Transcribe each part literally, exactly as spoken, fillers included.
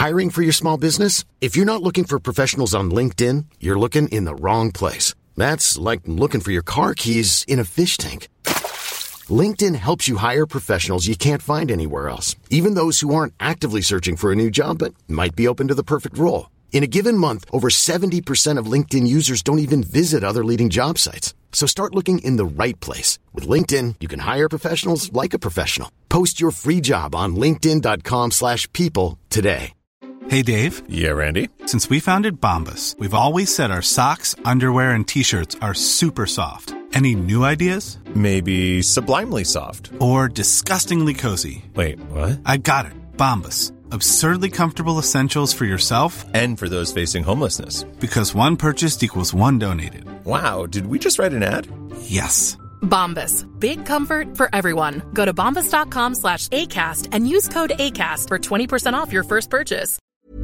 Hiring for your small business? If you're not looking for professionals on LinkedIn, you're looking in the wrong place. That's like looking for your car keys in a fish tank. LinkedIn helps you hire professionals you can't find anywhere else, even those who aren't actively searching for a new job but might be open to the perfect role. In a given month, over seventy percent of LinkedIn users don't even visit other leading job sites. So start looking in the right place. With LinkedIn, you can hire professionals like a professional. Post your free job on linkedin.com slash people today. Hey, Dave. Yeah, Randy. Since we founded Bombas, we've always said our socks, underwear, and T-shirts are super soft. Any new ideas? Maybe sublimely soft. Or disgustingly cozy. Wait, what? I got it. Bombas. Absurdly comfortable essentials for yourself and for those facing homelessness. Because one purchased equals one donated. Wow, did we just write an ad? Yes. Bombas. Big comfort for everyone. Go to bombas.com slash ACAST and use code ACAST for twenty percent off your first purchase.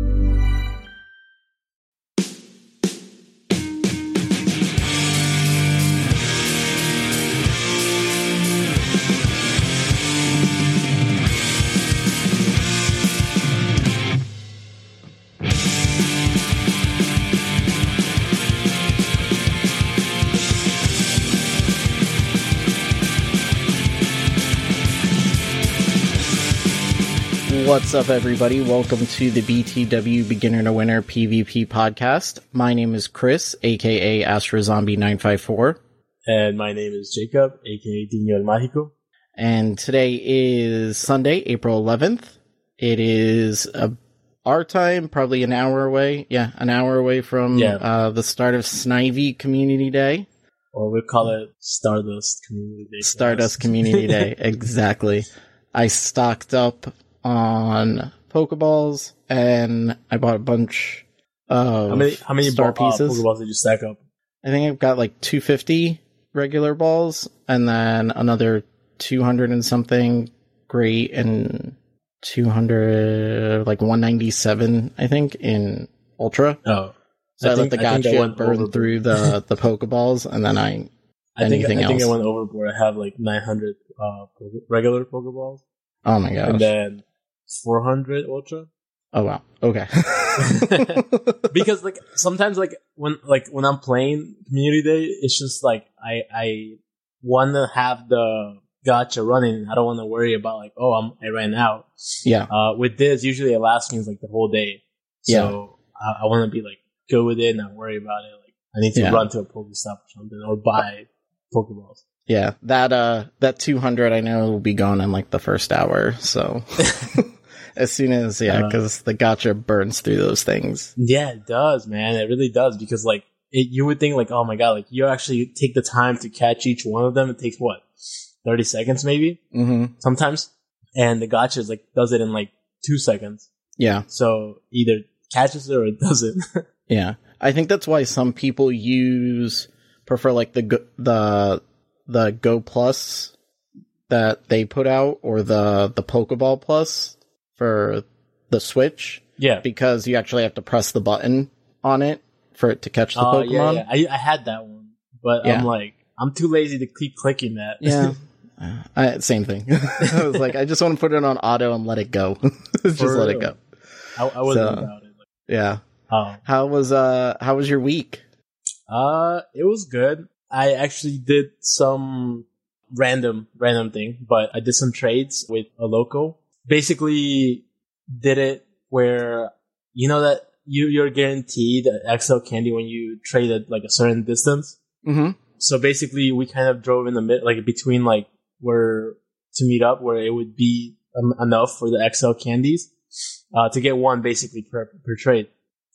What's up, everybody? Welcome to the B T W Beginner to Winner PvP podcast. My name is Chris, aka AstroZombie nine five four. And my name is Jacob, aka Dino El Mágico. And today is Sunday, April eleventh. It is uh, our time, probably an hour away. Yeah, an hour away from yeah. uh, the start of Snivy Community Day. Or we call it Stardust Community Day. Stardust Community Day, exactly. I stocked up on Pokeballs, and I bought a bunch of how many, how many star ball, pieces. Uh, Pokeballs did you stack up? I think I've got like two hundred fifty regular balls, and then another two hundred and something great, and two hundred, like one ninety-seven, I think, in Ultra. Oh. So I, I think, let the I gotcha burn overboard. through the, the Pokeballs, and then I, I think, anything I think else. I went overboard. I have like nine hundred uh, regular Pokeballs. Oh my gosh. And then four hundred Ultra. Oh wow. Okay. Because like sometimes like when like when I'm playing Community Day, it's just like I I want to have the gacha running. I don't want to worry about like, oh, I'm I ran out. Yeah. Uh, with this, usually it lasts me like the whole day. So Yeah. I, I want to be like go with it, not worry about it. Like I need to Yeah. run to a Pokestop or something or buy Pokeballs. Yeah, that uh, that two hundred I know will be gone in like the first hour. So as soon as yeah, because uh, the gacha burns through those things. Yeah, it does, man. It really does because like it, you would think like, oh my god, like you actually take the time to catch each one of them. It takes what thirty seconds maybe, mm-hmm. sometimes, and the gacha is like does it in like two seconds. Yeah. So either catches it or it doesn't. Yeah, I think that's why some people use prefer like the the. the Go Plus that they put out, or the, the Pokeball Plus for the Switch. Yeah. Because you actually have to press the button on it for it to catch the uh, Pokemon. Yeah, yeah. I, I had that one, but yeah. I'm like, I'm too lazy to keep clicking that. Yeah. I, same thing. I was like, I just want to put it on auto and let it go. just for let real. it go. I, I wasn't so, about it. Like, yeah. Um, how was, uh, how was your week? Uh, it was good. I actually did some random, random thing, but I did some trades with a local. Basically, did it where, you know that you, you're guaranteed X L candy when you trade at like a certain distance? Mm-hmm. So basically, we kind of drove in the mid, like between like where to meet up, where it would be um, enough for the X L candies, uh, to get one basically per, per trade.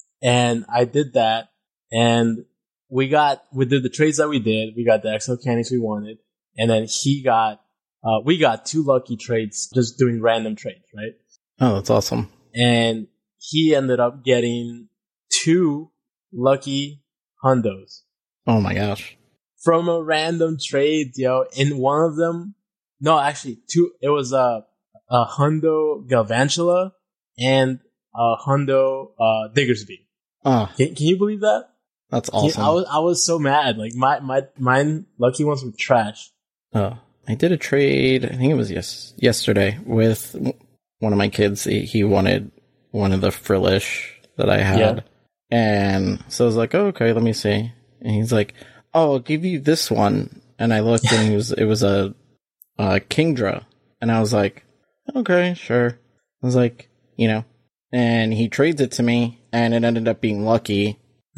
And I did that, and We got, we did the trades that we did. We got the X L candies we wanted. And then he got, uh, we got two lucky trades just doing random trades, right? Oh, that's awesome. And he ended up getting two lucky hundos. Oh my gosh. From a random trade, yo. And one of them, no, actually two, it was a, a hundo Galvantula and a hundo, uh, Diggersby. Oh. Can, can you believe that? That's awesome. I was I was so mad. Like my my mine lucky ones were trash. Oh, I did a trade. I think it was yes yesterday with one of my kids. He, he wanted one of the Frillish that I had. Yeah. And so I was like, oh, okay, let me see. And he's like, oh, I'll give you this one. And I looked and it was, it was a, a Kingdra. And I was like, okay, sure. I was like, you know, and he trades it to me and it ended up being lucky.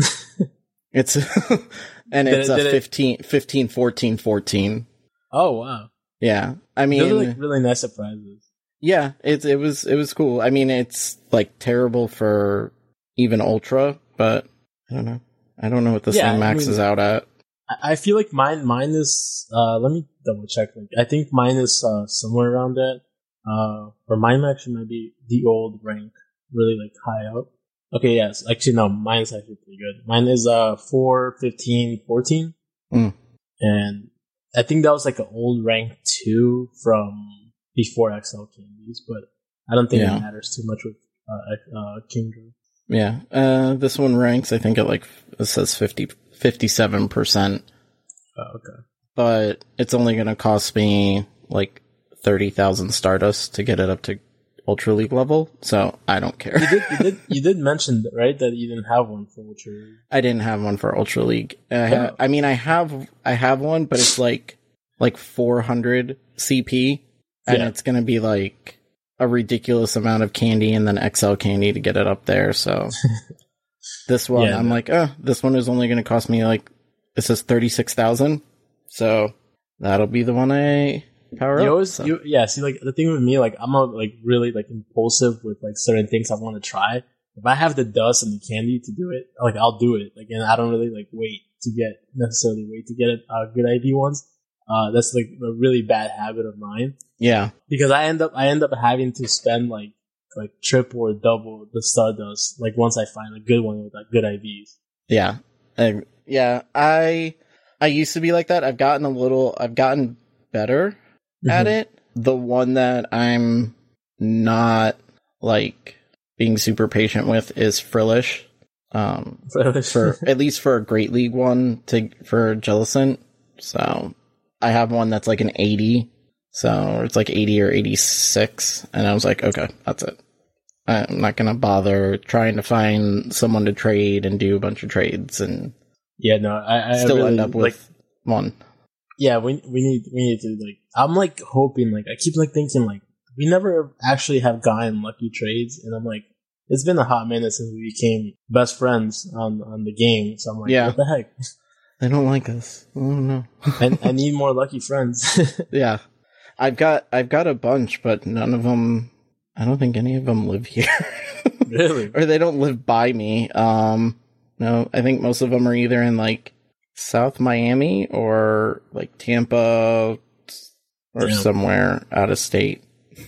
It's, and it's did it, a did fifteen, fifteen, fourteen, fourteen. Oh, wow. Yeah. I mean, Those are like really nice surprises. yeah, it, it was, it was cool. I mean, it's like terrible for even Ultra, but I don't know. I don't know what the Yeah, thing I maxes mean- out at. I, I feel like mine, mine is, uh, let me double check. Like, I think mine is, uh, somewhere around that. Uh, or mine actually might be the old rank, really like high up. Okay, yes. Actually, no, mine's actually pretty good. Mine is, uh, four, fifteen, fourteen. Mm. And I think that was like an old rank two from before X L candies, but I don't think Yeah. it matters too much with, uh, uh, Kingdra. Yeah. Uh, this one ranks, I think, at like, it says fifty, fifty-seven percent, Oh, okay. but it's only going to cost me like thirty thousand Stardust to get it up to Ultra League level, so I don't care. You did, you did, you did mention that, right? That you didn't have one for Ultra League. I didn't have one for Ultra League. I, ha- Oh. I mean, I have, I have one, but it's like, like four hundred C P, and Yeah. it's going to be like a ridiculous amount of candy and then X L candy to get it up there. So this one, Yeah, I'm no. like, oh, this one is only going to cost me like, it says thirty-six thousand. So that'll be the one I power You up. always, so. you, yeah. See, like the thing with me, like I'm a, like really like impulsive with like certain things I want to try. If I have the dust and the candy to do it, like I'll do it. Like, and I don't really like wait to get necessarily wait to get it, uh, good I V ones. Uh, that's like a really bad habit of mine Yeah. because I end up I end up having to spend like like triple or double the Stardust like once I find a good one with like good I Vs. Yeah. Uh, yeah. I, I used to be like that. I've gotten a little, I've gotten better at Mhm. it. The one that I'm not like being super patient with is Frillish. Um, for at least for a Great League one to for Jellicent. So I have one that's like an eighty. So it's like eighty or eighty-six, and I was like, okay, that's it. I'm not gonna bother trying to find someone to trade and do a bunch of trades and yeah, no, I, I still really, end up with like, one. yeah, we we need we need to like. I'm like hoping, like I keep like thinking, like we never actually have gotten lucky trades, and I'm like, it's been a hot minute since we became best friends on on the game. So I'm like, Yeah. what the heck? They don't like us. Oh no. I, I need more lucky friends. Yeah, I've got I've got a bunch, but none of them. I don't think any of them live here. Really? Or they don't live by me. Um, no, I think most of them are either in like South Miami or like Tampa or Damn. somewhere out of state.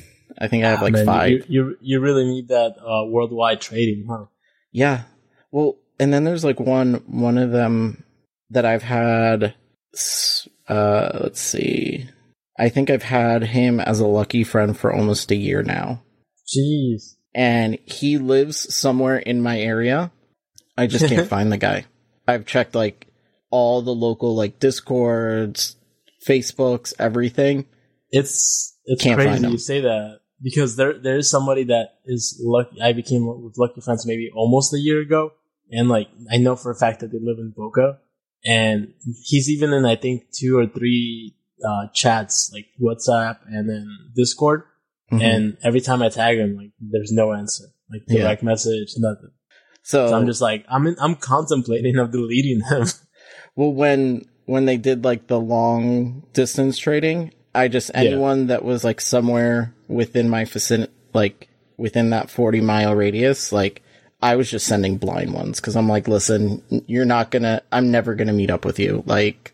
I think I have Ah, like man, five. You, you you really need that uh, worldwide trading, huh? Yeah. Well, and then there's like one one of them that I've had. s- Uh, let's see. I think I've had him as a lucky friend for almost a year now. Jeez. And he lives somewhere in my area. I just can't find the guy. I've checked like all the local like Discords, Facebooks, everything. It's it's Can't find crazy them. you say that because there there is somebody that is lucky. I became with Lucky Friends maybe almost a year ago, and like I know for a fact that they live in Boca, and he's even in I think two or three uh, chats like WhatsApp and then Discord. Mhm. And every time I tag him, like there's no answer, like Yeah. direct message, nothing. So, So I'm just like I'm in, I'm contemplating of deleting him. well, when when they did like the long distance trading, I just Yeah. anyone that was like somewhere within my vicinity, like within that forty mile radius, like I was just sending blind ones because I'm like, listen, you're not gonna, I'm never gonna meet up with you. Like,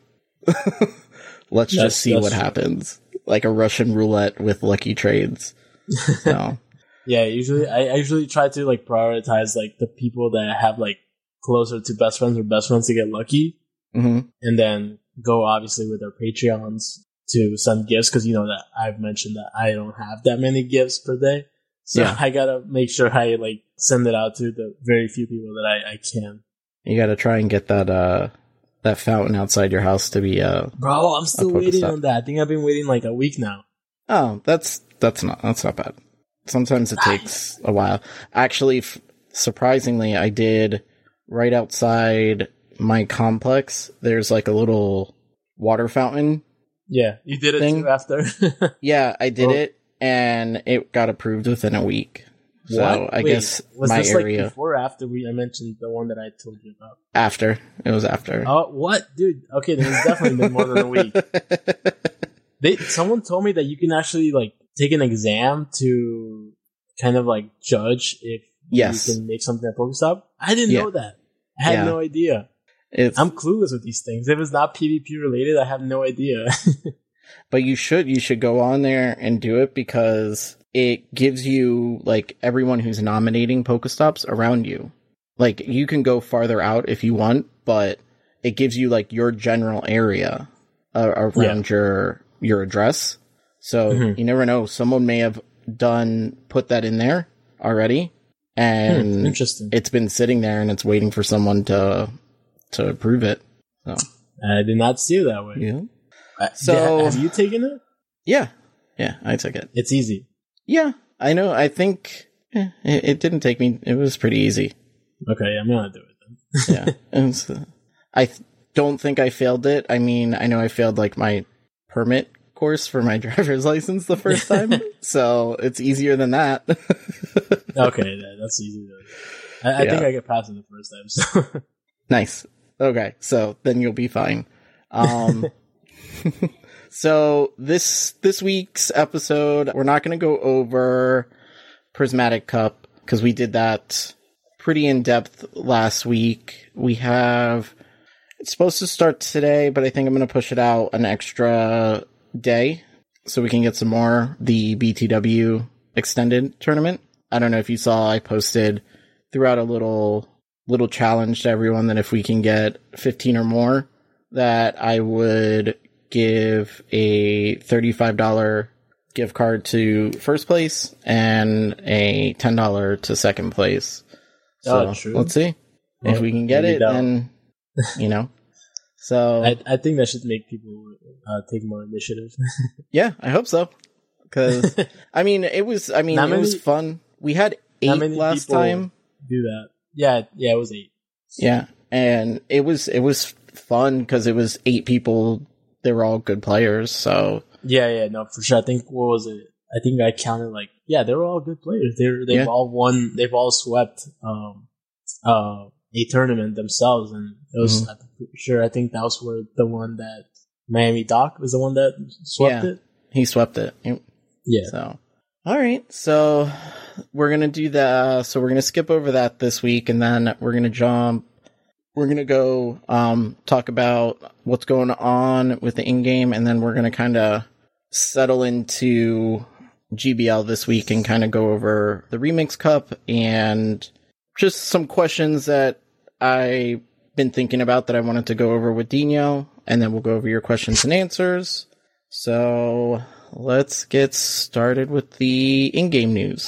let's That's- just see that's what true. happens. Like a Russian roulette with lucky trades. So Yeah, usually I I usually try to like prioritize like the people that have like closer to best friends or best friends to get lucky, mhm. and then go obviously with their Patreons to send gifts because you know that I've mentioned that I don't have that many gifts per day, so Yeah. I gotta make sure I like send it out to the very few people that I, I can. You got to try and get that uh that fountain outside your house to be uh Bro, I'm still I'll put this waiting up. on that. I think I've been waiting like a week now. oh that's that's not that's not bad. Sometimes it takes a while. Actually, f- surprisingly, I did right outside my complex. There's like a little water fountain. Yeah, you did it thing. too after. Yeah, I did Well- it, and it got approved within a week. So What? I Wait, guess was my this area like before or after we I mentioned the one that I told you about? after it was after. Oh, what, dude? Okay, then it's definitely been more than a week. They someone told me that you can actually like take an exam to kind of like judge if Yes. you can make something at Pokestop. I didn't Yeah. know that. I had Yeah. no idea. It's I'm clueless with these things. If it's not PvP related, I have no idea. But you should you should go on there and do it because it gives you like everyone who's nominating Pokestops around you. Like you can go farther out if you want, but it gives you like your general area uh, around your your address. So Mhm. you never know. Someone may have done put that in there already, and Hmm, interesting. it's been sitting there and it's waiting for someone to to approve it. So I did not see it that way. yeah, Uh, So- have you taken it? yeah, yeah. I took it. It's easy. Yeah, I know. I think eh, it, it didn't take me. It was pretty easy. Okay, I'm gonna do it then. Yeah, it was, uh, I th- don't think I failed it. I mean, I know I failed like my permit course for my driver's license the first time, so it's easier than that. Okay, that, that's easy. Then. I, I Yeah. think I get past it the first time. So. Nice. Okay, so then you'll be fine. Um, so this this week's episode, we're not going to go over Prismatic Cup because we did that pretty in depth last week. We have it's supposed to start today, but I think I'm going to push it out an extra day so we can get some more. The B T W extended tournament. I don't know if you saw, I posted throughout a little little challenge to everyone that if we can get fifteen or more, that I would give a thirty-five dollars gift card to first place and a ten dollars to second place. So Oh, true. let's see Well, if we can get maybe it. that'll- Then you know, so I, I think that should make people uh, take more initiative. yeah, I hope so. Because I mean, it was. I mean, Not it was many- fun. We had Not eight many last people time. Do that. Yeah, yeah, it was eight. Yeah, and it was it was fun because it was eight people. They were all good players. So Yeah, yeah, no, for sure. I think what was it? I think I counted like yeah, they were all good players. They're they've Yeah. all won. They've all swept um uh a tournament themselves, and it was Mhm. I'm pretty sure. I think that was where the one that Miami Doc was the one that swept Yeah. it. he swept it. Yeah. So all right, so we're gonna do that. So we're gonna skip over that this week, and then we're gonna jump. We're gonna go um, talk about what's going on with the in-game, and then we're gonna kind of settle into G B L this week and kind of go over the Remix Cup and just some questions that I've been thinking about that I wanted to go over with Dino, and then we'll go over your questions and answers. So let's get started with the in-game news.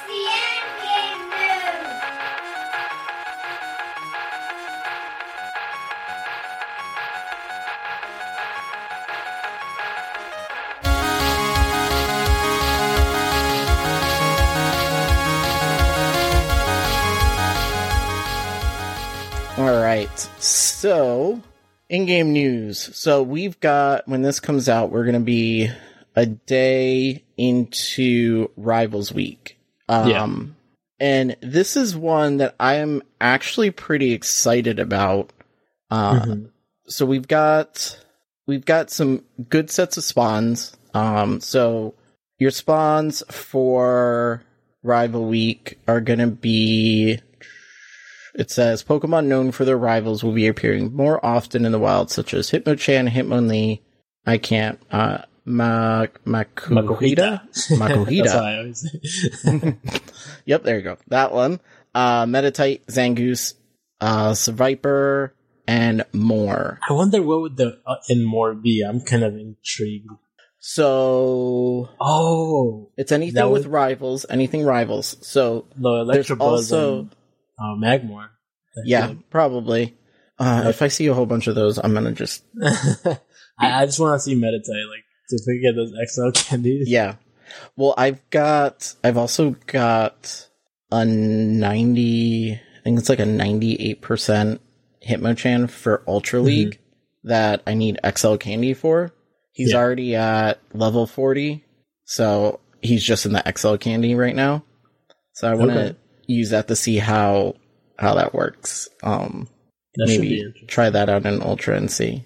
All right, so in-game news. So we've got, when this comes out, we're going to be a day into Rivals Week. Um, Yeah. And this is one that I am actually pretty excited about. Uh, Mhm. So we've got we've got some good sets of spawns. Um, so your spawns for Rival Week are going to be. It says Pokemon known for their rivals will be appearing more often in the wild, such as Hitmonchan, Hitmonlee. I can't. Uh, Ma- Makuhita? Makuhita. That's how I always say. Yep, there you go. That one. Uh, Meditite, Zangoose, uh, Seviper, and more. I wonder what would the uh, and more be. I'm kind of intrigued. So Oh, it's anything That with would- rivals, anything rivals. So the there's Electabuzz also and uh, Magmar. I feel yeah, like- probably. Uh, if I see a whole bunch of those, I'm gonna just I, I just want to see Meditite, like to get those X L candies. yeah. Well, I've got, I've also got a ninety, I think it's like a ninety-eight percent Hitmonchan for Ultra League mm-hmm. that I need X L candy for. He's yeah. already at level forty, so he's just in the X L candy right now. So I want to okay. use that to see how how that works. Um, that maybe try that out in Ultra and see.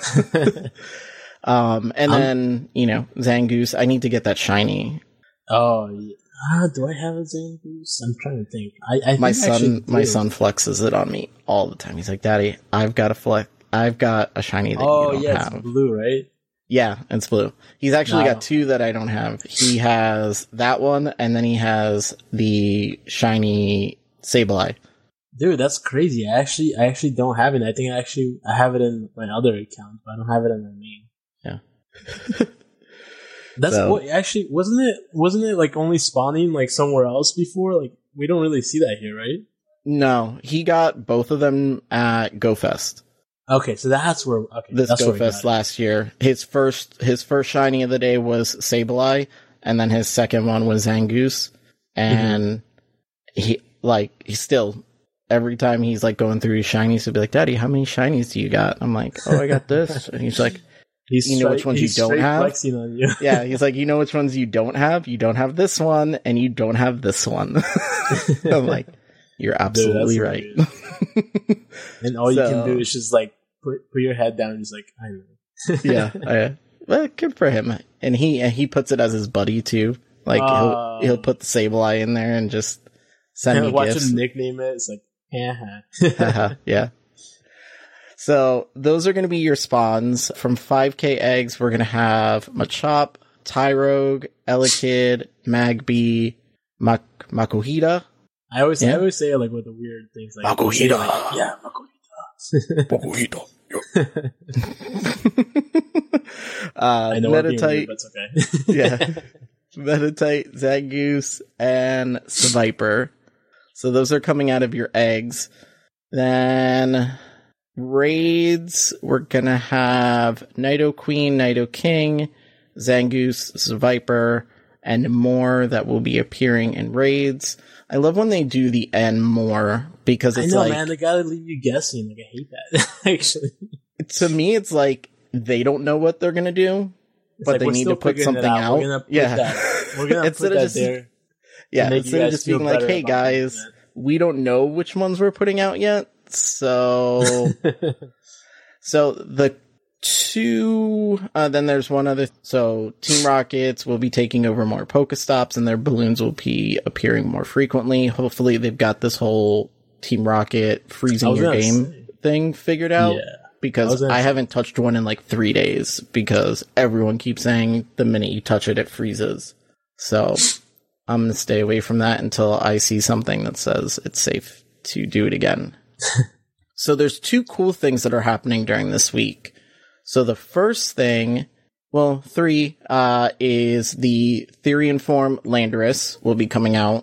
um, and um, then, you know, Zangoose, I need to get that shiny. Oh, yeah. Ah, do I have a Zangoose? I'm trying to think. I, I my think son, my son flexes it on me all the time. He's like, "Daddy, I've got a flex. I've got a shiny that oh, you don't yeah, have." It's blue, right? Yeah, it's blue. He's actually no. got two that I don't have. He has that one, and then he has the shiny Sableye. Dude, that's crazy. I actually, I actually don't have it. I think I actually, I have it in my other account, but I don't have it in my main. Yeah. That's so. What actually wasn't it? Wasn't it like only spawning like somewhere else before? Like we don't really see that here, right? No, he got both of them at GoFest. Okay, so that's where okay, this that's GoFest last year. His first his first shiny of the day was Sableye, and then his second one was Zangoose. And mm-hmm. he like he still every time he's like going through his shinies, he'll be like, "Daddy, how many shinies do you got?" I'm like, "Oh, I got this." And he's like, he's "You know straight, which ones you don't have?" Flexing on you. Yeah, he's like, "You know which ones you don't have? You don't have this one, and you don't have this one." I'm like, "You're absolutely Dude, right." And all so, you can do is just like put put your head down and just like, I know. yeah, I, well, good for him. And he and he puts it as his buddy too. Like uh, he'll he'll put the Sableye in there and just send me watch gifts. him nickname it. It's like, yeah, yeah. So those are going to be your spawns. From five K eggs, we're going to have Machop, Tyrogue, Elekid, Magby, Mak- Makuhita. I always yeah. I always say it like with the weird things like Makuhita. Like, yeah, Makuhita. Makuhita. uh, I know Meditite, weird, but it's okay. yeah. Meditite, Zangoose, and Seviper. So those are coming out of your eggs. Then raids, we're gonna have Nidoqueen, Nidoking, Zangoose, Seviper, and more that will be appearing in raids. I love when they do the and more because it's I know, like, man, they gotta leave you guessing. Like, I hate that. Actually, to me, it's like they don't know what they're gonna do, it's but like, they need to put something out. out. We're gonna put yeah, that. We're gonna instead put of that just, there. Yeah, instead of just being like, "Hey guys, it, we don't know which ones we're putting out yet." So, so the two, uh, then there's one other. So Team Rockets will be taking over more Pokestops, and their balloons will be appearing more frequently. Hopefully, they've got this whole Team Rocket freezing your game say. thing figured out. Yeah. Because I, I haven't touched one in like three days because everyone keeps saying the minute you touch it, it freezes. So I'm going to stay away from that until I see something that says it's safe to do it again. So there's two cool things that are happening during this week. So the first thing, well, three, uh, is the Therian form Landorus will be coming out.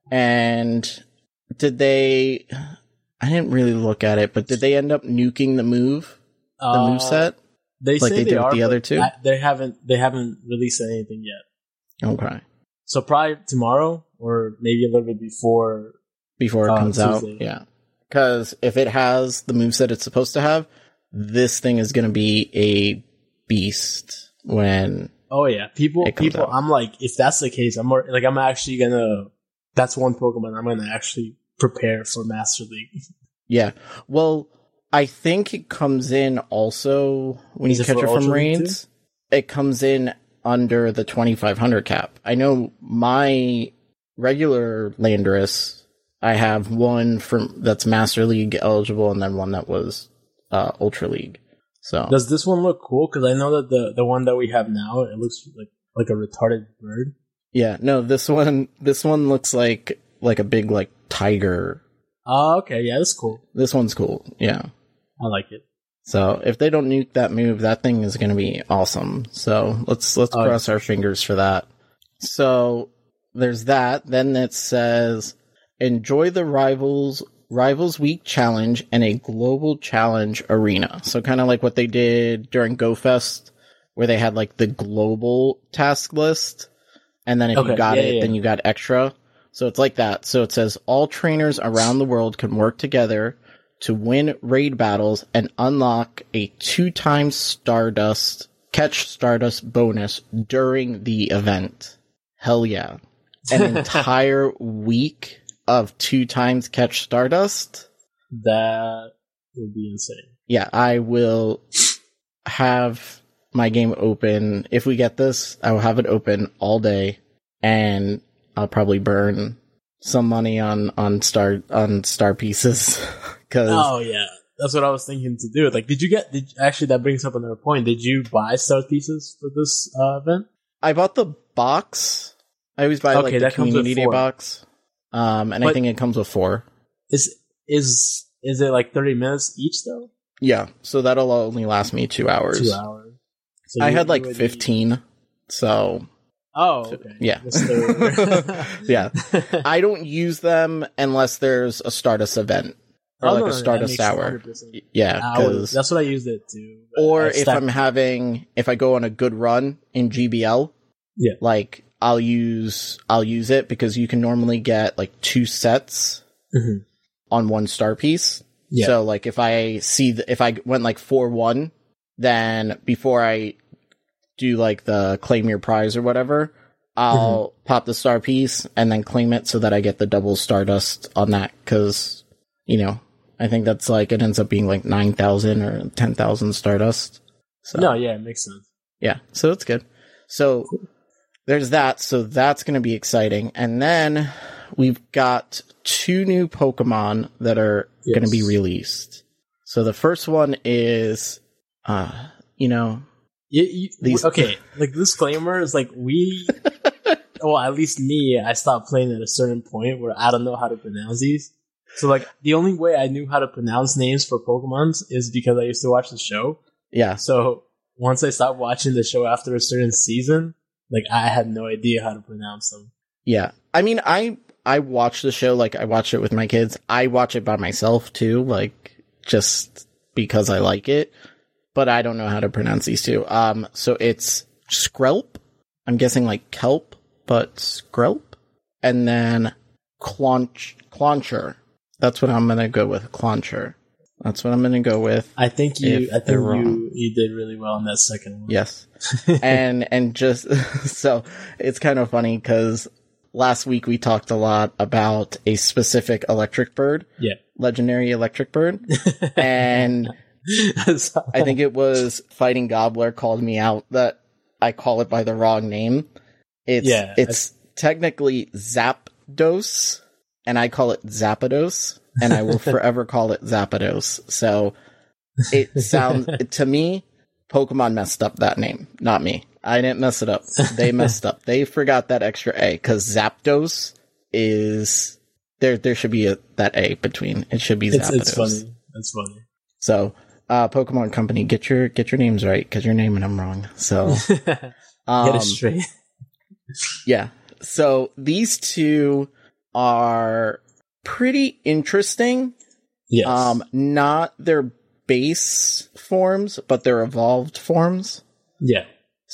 And did they... I didn't really look at it, but did they end up nuking the move, the uh, move set, they like say they, they did are, with the other two? I, they haven't. They haven't released anything yet. Okay, so probably tomorrow or maybe a little bit before before it uh, comes Tuesday. out. Yeah, because if it has the move set it's supposed to have, this thing is going to be a beast when. Oh yeah, people, people. Out. I'm like, if that's the case, I'm more, like, I'm actually gonna. That's one Pokemon I'm gonna actually prepare for Master League. Yeah. Well, I think it comes in also when Is you catch it from raids. It comes in under the twenty-five hundred cap. I know my regular Landorus, I have one from that's Master League eligible and then one that was uh, Ultra League. So does this one look cool? Because I know that the, the one that we have now, it looks like like a retarded bird. Yeah. No, this one this one looks like like a big like tiger. Oh, okay. Yeah, that's cool. This one's cool. Yeah. I like it. So if they don't nuke that move, that thing is going to be awesome. So let's let's oh, cross yeah. our fingers for that. So there's that. Then it says, enjoy the Rivals Rivals Week Challenge and a Global Challenge Arena. So kind of like what they did during GoFest, where they had like the global task list. and then if Okay, you got yeah, it, yeah. then you got extra. So it's like that. So it says all trainers around the world can work together to win raid battles and unlock a two times Stardust catch Stardust bonus during the event. Hell yeah. An entire week of two times catch Stardust? That would be insane. Yeah, I will have my game open. If we get this, I will have it open all day, and I'll probably burn some money on, on star, on star pieces. Cause Oh yeah, that's what I was thinking to do. Like, did you get? Did actually that brings up another point? Did you buy star pieces for this uh, event? I bought the box. I always buy Okay, like the that comes with community day four. box. Um, and I But- think it comes with four. Is is is it like thirty minutes each though? Yeah, so that'll only last me two hours. Two hours. So I you- had you like would need- fifteen, so Oh, okay. yeah. Just the- yeah. I don't use them unless there's a Stardust event or Oh, like no, a no, that Stardust makes hour. one hundred percent. Yeah, I would- because that's what I used it to. but or I if stacked- I'm having if I go on a good run in G B L, Yeah. like I'll use I'll use it because you can normally get like two sets Mhm. on one star piece. Yeah. So like if I see the, if I went like four one, then before I do like the claim your prize or whatever, I'll Mm-hmm. pop the star piece and then claim it so that I get the double Stardust on that. Cause, you know, I think that's like, it ends up being like nine thousand or ten thousand Stardust. So, No, yeah, it makes sense. yeah. So it's good. So there's that. So that's going to be exciting. And then we've got two new Pokemon that are Yes. going to be released. So the first one is, uh, you know, You, you, These- okay, like disclaimer is like we, well, at least me, I stopped playing at a certain point where I don't know how to pronounce these. So like the only way I knew how to pronounce names for Pokemons is because I used to watch the show. yeah. So once I stopped watching the show after a certain season, like I had no idea how to pronounce them. Yeah. I mean, I, I watch the show, like I watch it with my kids. I watch it by myself too, like just because I like it, but I don't know how to pronounce these two. Um, so it's Skrelp. I'm guessing like kelp, but Skrelp. And then Claunch, Clauncher. That's what I'm going to go with. Clauncher. That's what I'm going to go with. I think you, If I think they're you, wrong. you did really well in that second one. Yes. and, and just, so it's kind of funny because last week we talked a lot about a specific electric bird, Yeah. legendary electric bird. And So- I think it was Fighting Gobbler called me out that I call it by the wrong name. It's, Yeah, it's technically Zapdos and I call it Zapdos and I will forever call it Zapdos. So it sounds, to me, Pokemon messed up that name, not me. I didn't mess it up. They messed up. They forgot that extra A because Zapdos is there. There should be a that A between. It should be it's, Zapdos. it's funny. It's funny. So, uh, Pokemon Company, get your get your names right because you're naming them wrong. So, um, Get it straight. yeah. So these two are pretty interesting. Yes. Um, not their base forms, but their evolved forms. yeah.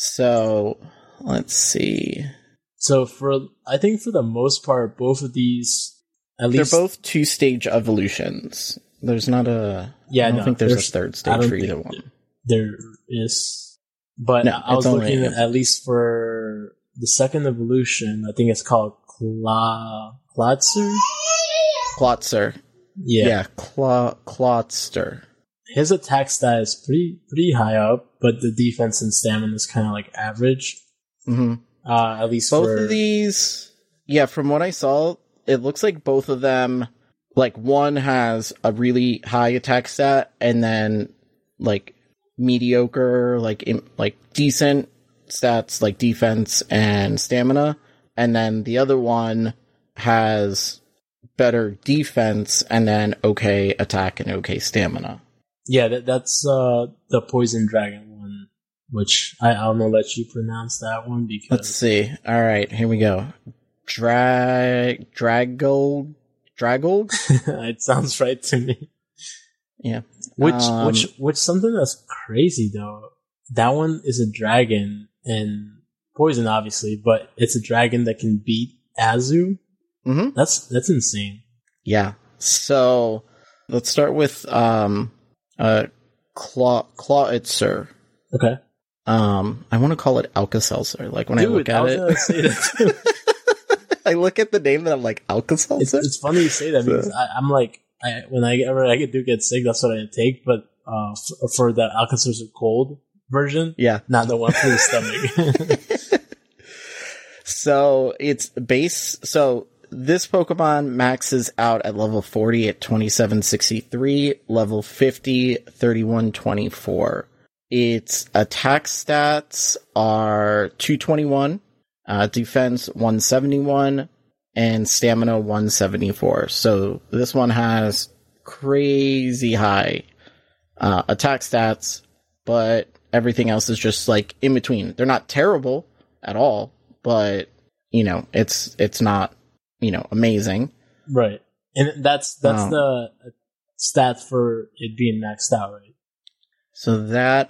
So let's see. So for I think for the most part, both of these, at They're least both two stage evolutions. There's not a. Yeah, I don't no, think there's, there's- a third I stage don't for either think one. there is, but No, I was it's only- looking at, at least for the second evolution. I think it's called Cla Clotzer. Klotzer. Yeah. Yeah, Cla- Klotster. His attack stat is pretty pretty high up, but the defense and stamina is kind of like average. hmm Uh, at least Both for of these, yeah, from what I saw, it looks like both of them, like one has a really high attack stat and then like mediocre, like im- like decent stats like defense and stamina, and then the other one has better defense and then okay attack and okay stamina. yeah, that, that's uh the Poison Dragon one, which I I'm gonna let you pronounce that one because Let's see. All right, here we go. Drag Dragold Dragold? it sounds right to me. Yeah. Which Um, which which something that's crazy though. That one is a dragon, and poison, obviously, but it's a dragon that can beat Azu. Mm-hmm. That's that's insane. Yeah. So let's start with um, uh, Claw Clawitzer. Okay. Um, I want to call it Alka-Seltzer. Like when Dude, I look I at was it, gonna say that too. I look at the name and I'm like It's, Alka-Seltzer. it's funny you say that because So- I, I'm like, I, when I ever I do get sick, that's what I take. But uh, for, for the Alka-Seltzer cold version, Yeah. not the one for the stomach. So it's base. So this Pokemon maxes out at level forty at twenty-seven sixty-three, level fifty, thirty-one twenty-four. Its attack stats are two twenty-one, uh, defense one seventy-one, and stamina one seventy-four. So this one has crazy high uh, attack stats, but everything else is just like in between. They're not terrible at all, but you know, it's it's not, you know, amazing. Right. And that's that's Um, the stat for it being maxed out, right? So that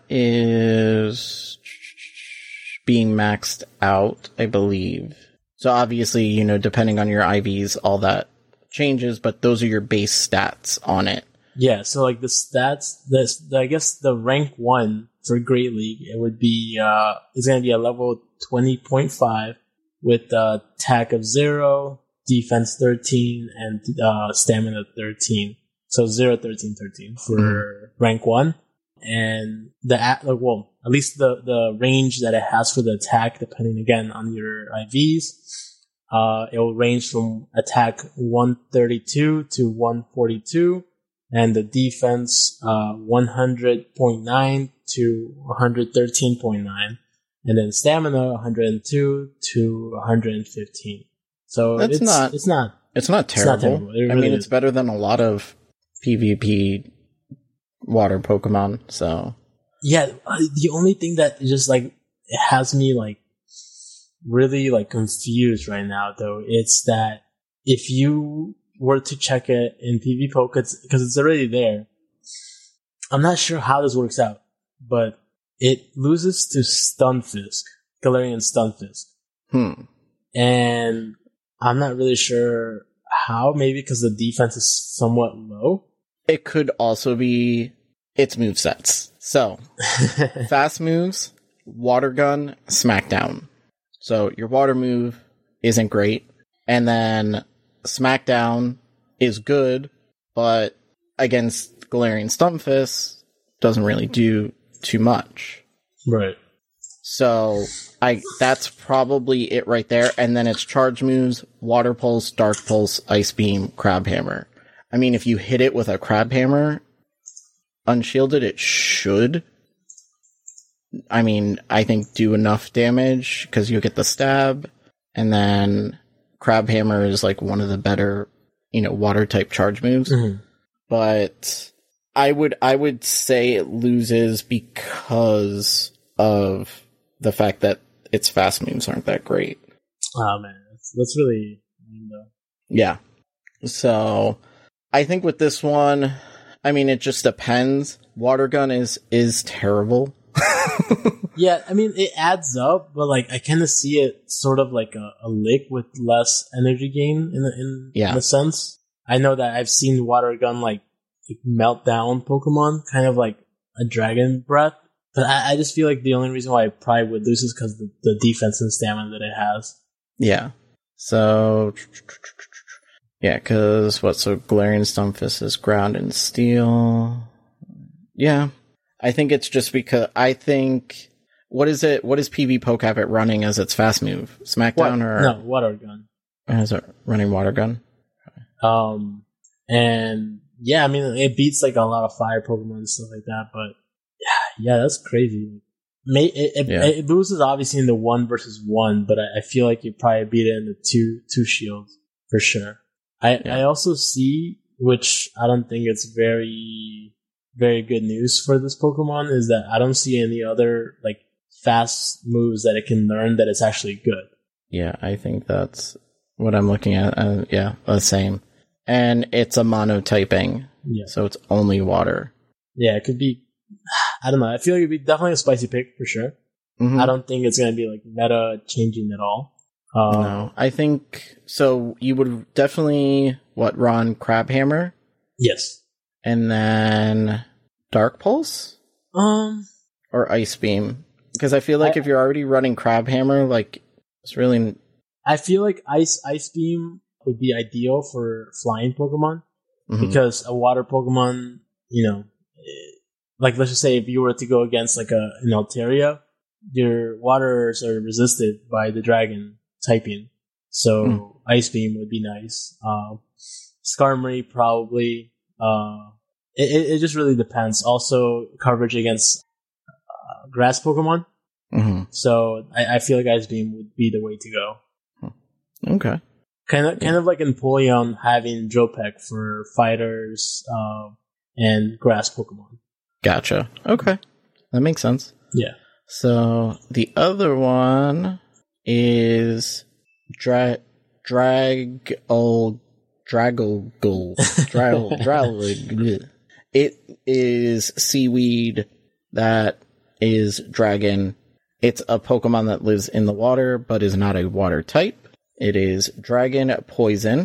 is being maxed out, I believe. So obviously, you know, depending on your I Vs, all that changes, but those are your base stats on it. Yeah, so like the stats, this the, I guess the rank one for Great League, it would be uh it's gonna be a level twenty point five with uh attack of zero, defense thirteen, and uh stamina thirteen. So zero, thirteen, thirteen for mm-hmm. rank one. And the at well, at least the the range that it has for the attack, depending again on your I Vs, uh, it will range from attack one thirty-two to one forty-two, and the defense uh one hundred point nine to one thirteen point nine, and then stamina one hundred two to one fifteen. So That's it's not it's not it's not terrible. It's not terrible. It I really mean, is. it's better than a lot of PvP water Pokemon. So yeah. uh, The only thing that just like it has me like really like confused right now, though, it's that if you were to check it in PvPoke, because it's already there, I'm not sure how this works out, but it loses to Stunfisk, Galarian Stunfisk, hmm. and I'm not really sure how. Maybe because the defense is somewhat low. It could also be its movesets. So, fast moves, Water Gun, Smackdown. So, your water move isn't great. And then Smackdown is good, but against Galarian Stunfisk, doesn't really do too much. Right. So, I that's probably it right there. And then its charge moves, Water Pulse, Dark Pulse, Ice Beam, Crab Hammer. I mean, if you hit it with a Crab Hammer, unshielded, it should. I mean, I think do enough damage because you get the stab, and then Crab Hammer is like one of the better, you know, water type charge moves. Mm-hmm. But I would, I would say it loses because of the fact that its fast moves aren't that great. Oh man, that's, that's really you know. Yeah. So I think with this one, I mean, it just depends. Water Gun is, is terrible. Yeah, I mean, it adds up, but like, I kind of see it sort of like a, a lick with less energy gain in a, in, Yeah. in a sense. I know that I've seen Water Gun like, like melt down Pokemon, kind of like a Dragon Breath. But I, I just feel like the only reason why I probably would lose is because the, the defense and stamina that it has. Yeah. So, yeah, because what? So Galarian Stunfisk is ground and steel. Yeah. I think it's just because I think. What is it? What is PvPoke have it running as its fast move? Smackdown What? or No, Water Gun. or is it running Water Gun? Um, and yeah, I mean, it beats like a lot of fire Pokemon and stuff like that, but yeah, yeah, that's crazy. May, it, it, Yeah. it loses obviously in the one versus one, but I, I feel like you probably beat it in the two, two shields for sure. I, Yeah. I also see, which I don't think it's very, very good news for this Pokemon, is that I don't see any other like fast moves that it can learn that it's actually good. Yeah, I think that's what I'm looking at. Uh, yeah, the same. And it's a monotyping, Yeah. so it's only water. Yeah, it could be, I don't know. I feel like it'd be definitely a spicy pick for sure. Mhm. I don't think it's going to be like meta changing at all. Um, No, I think so. You would definitely what run Crabhammer Yes. and then Dark Pulse Um. or Ice Beam, because I feel like I- if you're already running Crabhammer, like it's really I feel like Ice Ice Beam would be ideal for flying Pokemon mhm. because a water Pokemon, you know, eh, like let's just say if you were to go against like a an Altaria, your waters are resisted by the dragon typing, so Mm. Ice Beam would be nice. Um, Skarmory probably. Uh, it, it it just really depends. Also, coverage against uh, grass Pokemon. Mhm. So I, I feel like Ice Beam would be the way to go. Okay. Kind of, kind of like Empoleon having Dropek for fighters um, and grass Pokemon. Gotcha. Okay. That makes sense. Yeah. So the other one is Dra- Drag Draggle Draggle Draggle. It is seaweed that is dragon. It's a Pokemon that lives in the water but is not a water type. It is dragon poison.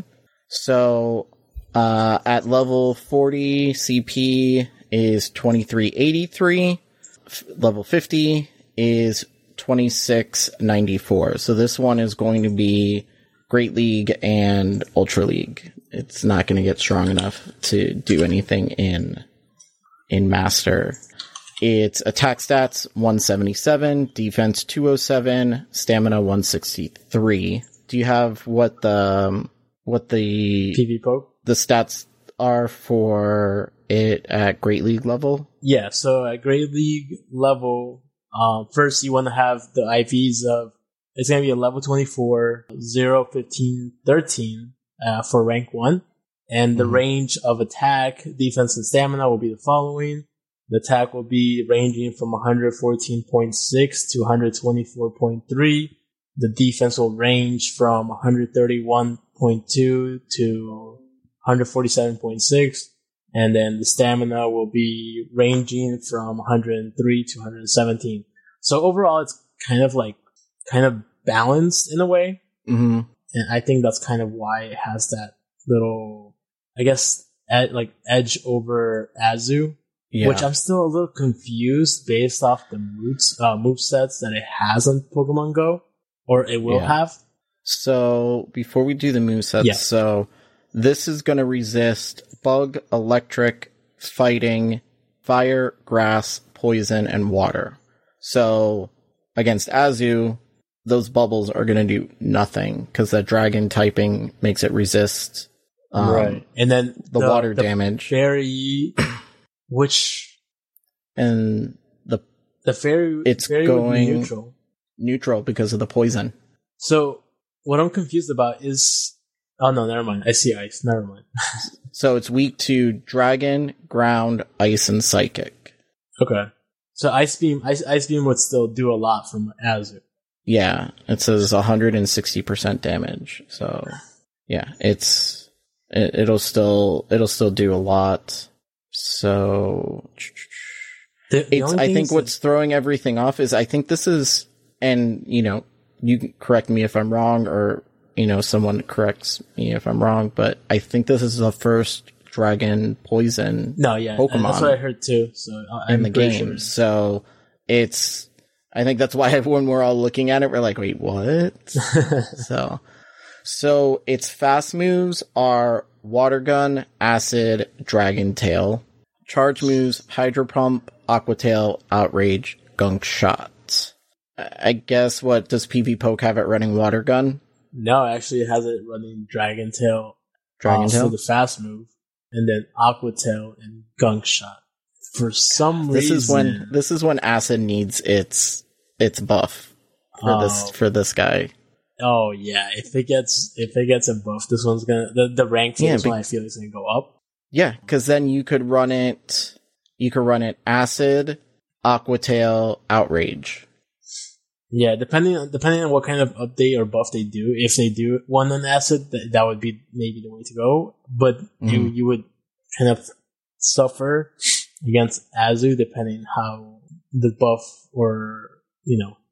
So uh, at level forty, C P is twenty-three eighty-three. F- level fifty is twenty-six ninety-four. So this one is going to be Great League and Ultra League. It's not going to get strong enough to do anything in in Master. Its attack stats one seventy-seven, defense two oh seven, stamina one sixty-three. Do you have what the um, what the P V Poke? the stats are for it at Great League level? Yeah, so at Great League level, um, first you want to have the I Vs of, it's going to be a level twenty-four, zero, fifteen, thirteen uh, for rank one. And the Mhm. range of attack, defense, and stamina will be the following. The attack will be ranging from one fourteen point six to one twenty-four point three. The defense will range from one thirty-one point two to one forty-seven point six. And then the stamina will be ranging from one oh three to one seventeen. So overall, it's kind of like, kind of balanced in a way. Mm-hmm. And I think that's kind of why it has that little, I guess, ed- like edge over Azu. Yeah. Which I'm still a little confused based off the moves, uh, movesets that it has on Pokemon Go. Or it will Yeah. have. So before we do the movesets, Yeah. so this is going to resist bug, electric, fighting, fire, grass, poison, and water. So against Azu, those bubbles are going to do nothing because that dragon typing makes it resist um, right. And then the, water the damage. Fairy, which And the the fairy, It's fairy would be going- neutral. neutral because of the poison. So what I'm confused about is, oh no, never mind. I see ice. Never mind. So it's weak to dragon, ground, ice, and psychic. Okay. So ice beam, ice, ice beam would still do a lot from Azu. Yeah, it says one hundred sixty percent damage. So yeah, it's it, it'll still it'll still do a lot. So The, the it's only I thing think is what's throwing everything off is I think this is, and you know, you can correct me if I'm wrong, or you know, someone corrects me if I'm wrong, but I think this is the first dragon poison that- no, yeah, Pokemon that's what I heard too. So I- I'm in the pretty game. sure. So it's, I think that's why when we're all looking at it, we're like, wait, what? so, so its fast moves are Water Gun, Acid, Dragon Tail. Charge moves, Hydro Pump, Aqua Tail, Outrage, Gunk Shot. I guess, what, does P V Poke have it running Water Gun? No, actually, it has it running Dragon Tail, Dragon uh, Tail? for the fast move, and then Aqua Tail and Gunk Shot. For some This reason, is when, this is when Acid needs its, its buff for Oh. this, for this guy. oh yeah, if it gets if it gets a buff, this one's gonna the, the rank for Yeah, this be- one I feel is gonna go up. Yeah, because then you could run it. You could run it Acid, Aqua Tail, Outrage. Yeah, depending on depending on what kind of update or buff they do. If they do one on Acid, that, that would be maybe the way to go. But you Mhm. you would kind of suffer against Azu depending how the buff or you know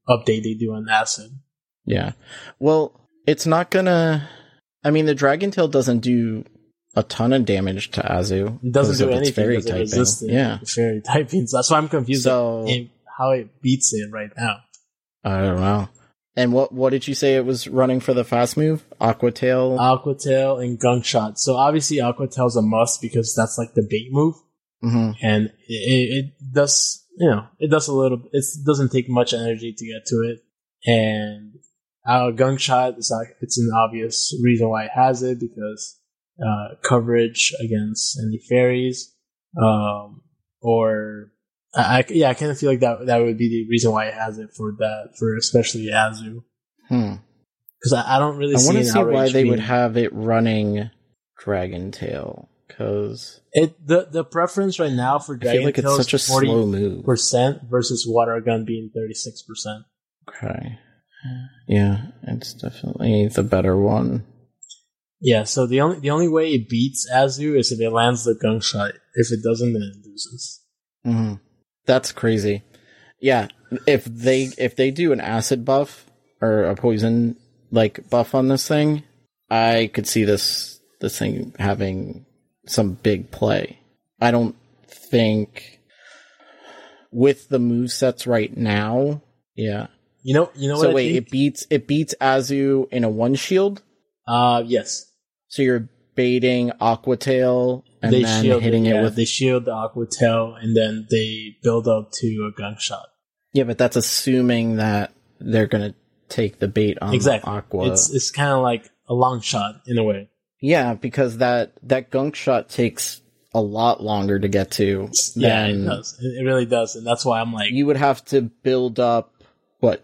update they do on Acid. Yeah. Well, it's not gonna... I mean, the Dragon Tail doesn't do a ton of damage to Azu. It doesn't do of its anything fairy because it typing. resisted Yeah. fairy typing. So that's why I'm confused So- in how it beats it right now. I don't know. And what what did you say it was running for the fast move? Aqua Tail? Aqua Tail and Gunk Shot. So obviously Aqua Tail's a must because that's like the bait move. mm-hmm. And it, it, it does, you know, it does a little, it doesn't take much energy to get to it. And uh, Gunk Shot, is like, it's an obvious reason why it has it because uh, coverage against any fairies. Um, or, I, I, yeah, I kind of feel like that that would be the reason why it has it for that, for especially Azu. Hmm. Because I, I don't really I see want to an see why outrage they being- would have it running Dragon Tail. Because It the the preference right now for I Dragon feel like Tail it's such a is slow forty move. percent versus Water Gun being thirty six percent. Okay. Yeah, it's definitely the better one. Yeah, so the only the only way it beats Azu is if it lands the Gunk Shot. If it doesn't, then it loses. Mm-hmm. That's crazy. Yeah, if they if they do an acid buff or a poison like buff on this thing, I could see this this thing having some big play. I don't think with the movesets right now. Yeah. You know, you know So what I wait, think? it beats it beats Azu in a one shield. Uh yes. So you're baiting Aqua Tail and They then shield hitting it, it yeah, with they shield the Aqua Tail and then they build up to a Gunk Shot. yeah, but that's assuming that they're gonna take the bait on Exactly. Aqua. It's it's kind of like a long shot in a way. Yeah, because that that Gunk Shot takes a lot longer to get to Yeah, it than does. It, it really does, and that's why I'm like, you would have to build up what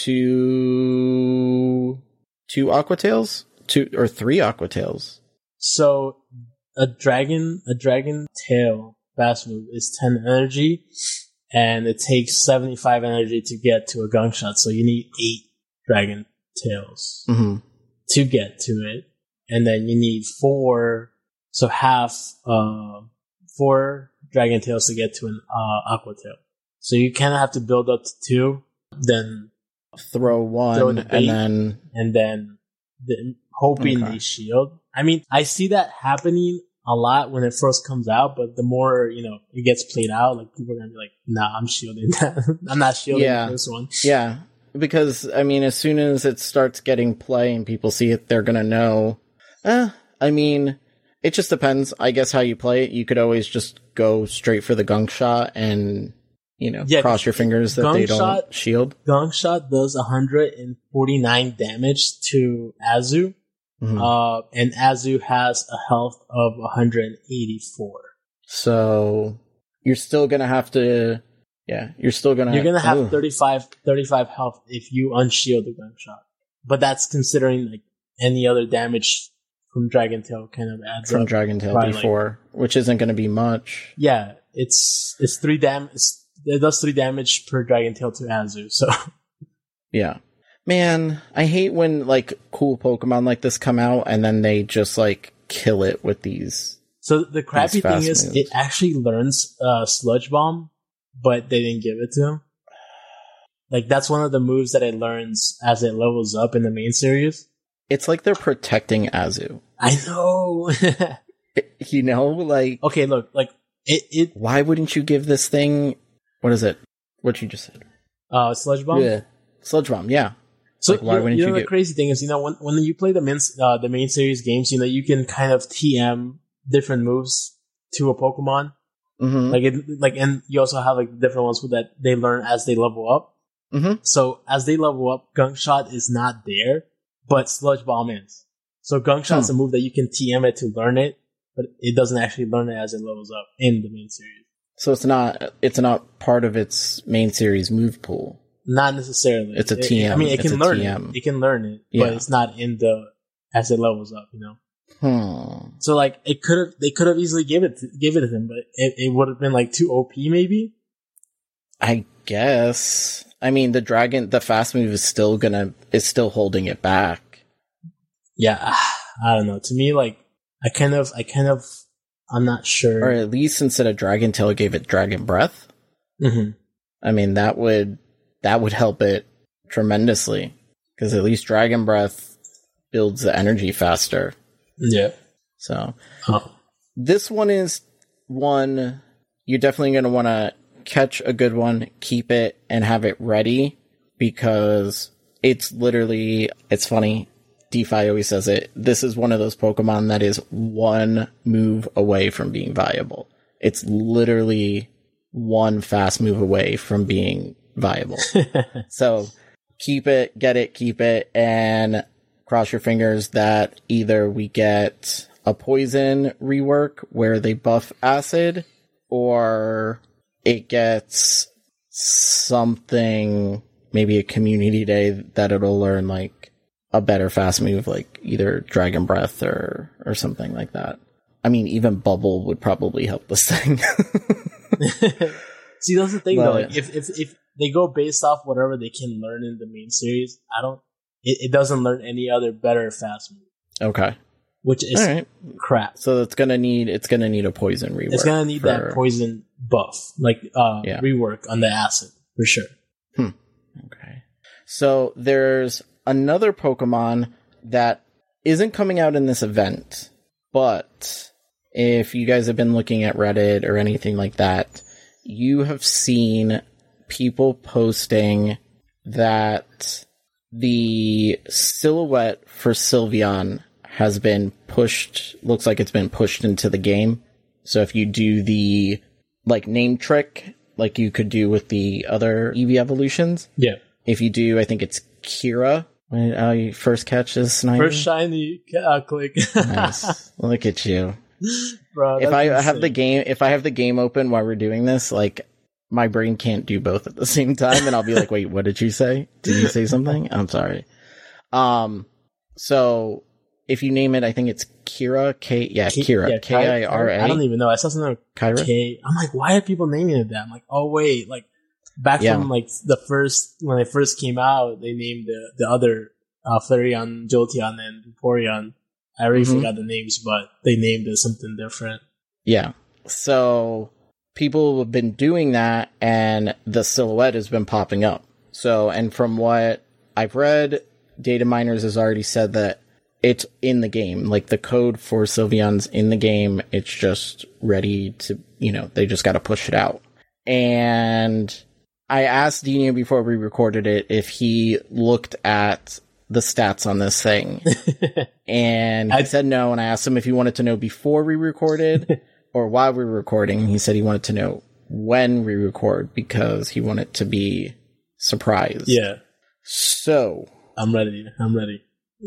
two two Aqua Tails, two or three Aqua Tails. so a dragon a dragon tail fast move is ten energy, and it takes seventy five energy to get to a Gunk Shot. So you need eight dragon tails Mm-hmm. to get to it, and then you need four, so half, uh, four dragon tails to get to an uh, Aqua Tail. So you kind of have to build up to two, then Throw one Throw the bait. and then and then the, hoping Okay. they shield. I mean, I see that happening a lot when it first comes out, but the more, you know, it gets played out, like people are gonna be like, "Nah, I'm shielding that. I'm not shielding Yeah. this one." yeah, because I mean, as soon as it starts getting play and people see it, they're gonna know. Eh, I mean, it just depends. I guess how you play it. You could always just go straight for the Gunk Shot and you know Yeah, cross your fingers that Gunk they don't Shot- shield. Gunk Shot does one hundred forty-nine damage to Azu, Mhm. uh, and Azu has a health of one hundred eighty-four. So you're still gonna have to. Yeah, you're still gonna. You're gonna have Ooh. thirty-five, thirty-five health if you unshield the Gunk Shot, but that's considering like any other damage from Dragon Tail kind of adds from up. Dragon Tail Probably, like- before, which isn't going to be much. Yeah, it's it's three dam. It's, it does three damage per Dragon Tail to Azu. So Yeah. Man, I hate when like cool Pokemon like this come out and then they just like kill it with these. so the crappy thing fast is moves. it actually learns uh, Sludge Bomb, but they didn't give it to him. Like that's one of the moves that it learns as it levels up in the main series. It's like they're protecting Azu. I know. You know, like Okay, look, like it it why wouldn't you give this thing? What is it? What you just said? uh Sludge Bomb. Yeah, Sludge Bomb. Yeah. So Like, why you know, wouldn't you know you the get- crazy thing is, you know, when when you play the main uh, the main series games, you know, you can kind of T M different moves to a Pokemon. Mm-hmm. Like it, like, and you also have like different ones that they learn as they level up. Mm-hmm. So as they level up, Gunk Shot is not there, but Sludge Bomb is. So Gunk Shot's Hmm. a move that you can T M it to learn it, but it doesn't actually learn it as it levels up in the main series. So it's not. It's not part of its main series move pool. Not necessarily. It's a It- T M. I mean, it It's can a learn T M. it. It can learn it, Yeah. but it's not in the as it levels up. You know. Hmm. So like it could have, they could have easily gave it, to, gave it to him, but it, it would have been like too O P maybe. I guess. I mean, the dragon, the fast move is still gonna is still holding it back. Yeah, I don't know. To me, like I kind of, I kind of, I'm not sure. Or at least instead of Dragon Tail, gave it Dragon Breath. hmm I mean, that would that would help it tremendously, because at least Dragon Breath builds the energy faster. Yeah. So oh. this one is one you're definitely going to want to catch a good one, keep it, and have it ready, because it's literally, it's funny, DeFi always says it, this is one of those Pokemon that is one move away from being viable. It's literally one fast move away from being viable. So keep it, get it, keep it, and cross your fingers that either we get a poison rework where they buff acid, or it gets something, maybe a community day that it'll learn like a better fast move, like either Dragon Breath or, or something like that. I mean, even Bubble would probably help this thing. See, that's the thing, but, though. Like, if, if if they go based off whatever they can learn in the main series, I don't. It, it doesn't learn any other better fast move. Okay. Which is right. crap. So it's gonna need it's gonna need a poison rework. It's gonna need for... that poison buff, like uh, yeah. rework on the acid for sure. Hmm. Okay. So there's another Pokemon that isn't coming out in this event, but if you guys have been looking at Reddit or anything like that, you have seen people posting that the silhouette for Sylveon has been pushed, looks like it's been pushed into the game. So if you do the, like, name trick, like you could do with the other Eevee evolutions. Yeah. If you do, I think it's Kira, when uh, you first catch this Sniper. First shiny uh, click. Nice. Look at you. Bro, if I insane. have the game, if I have the game open while we're doing this, like, my brain can't do both at the same time, and I'll be like, wait, what did you say? Did you say something? I'm sorry. Um, so if you name it, I think it's Kira, K, yeah, K- Kira, yeah, K I R A. I don't even know. I saw something Kyra? K. I'm like, why are people naming it that? I'm like, oh wait, like back yeah. from like the first when it first came out, they named the the other uh, Flareon, Jolteon, and Vaporeon. I already mm-hmm. forgot the names, but they named it something different. Yeah. So people have been doing that, and the silhouette has been popping up. So, and from what I've read, Data Miners has already said that it's in the game. Like, the code for Sylveon's in the game. It's just ready to, you know, they just got to push it out. And I asked Dino before we recorded it if he looked at the stats on this thing. And he I, said no, and I asked him if he wanted to know before we recorded or while we were recording. He said he wanted to know when we record because he wanted to be surprised. Yeah. So I'm ready. I'm ready.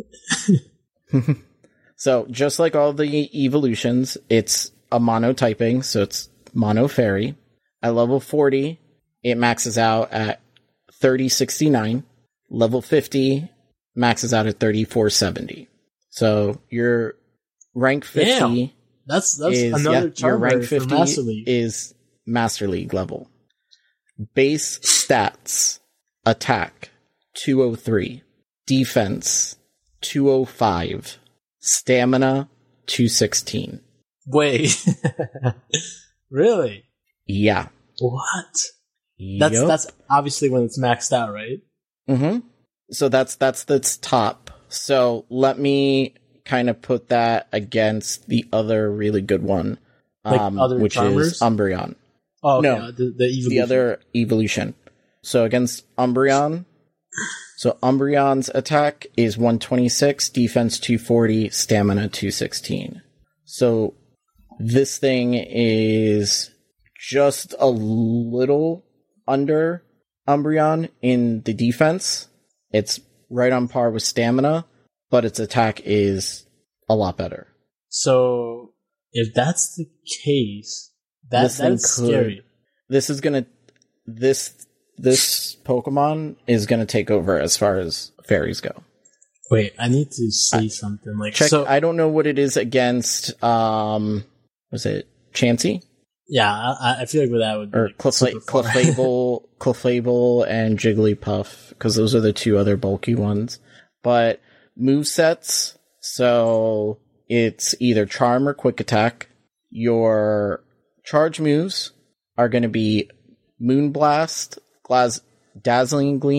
So just like all the evolutions, it's a mono typing, so it's mono fairy. At level forty, it maxes out at thirty sixty-nine. Level fifty maxes out at thirty-four seventy. So your rank fifty Damn. That's that's is, another yeah, your rank fifty fifty Master League. is Master League level. Base stats: attack two oh three, defense two oh five, stamina two sixteen. Wait, really? Yeah. What? That's yep. that's obviously when it's maxed out, right? Mm-hmm. So that's that's that's top. So let me kind of put that against the other really good one, like um, other which farmers? is Umbreon. Oh, no, yeah, the, the, evolution. the other evolution. So against Umbreon, so Umbreon's attack is one twenty-six, defense two forty, stamina two sixteen. So this thing is just a little under Umbreon in the defense. It's right on par with stamina, but its attack is a lot better. So if that's the case, that, this that's could, scary. This is gonna this this Pokemon is gonna take over as far as fairies go. Wait, I need to say I, something like check. So, I don't know what it is against. Um, was it Chansey? Yeah, I, I feel like with that would be or like Clefla- Clefable, Clefable, and Jigglypuff, because those are the two other bulky ones. But movesets, so it's either Charm or Quick Attack. Your charge moves are going to be Moonblast, Glas- Dazzling Gleam,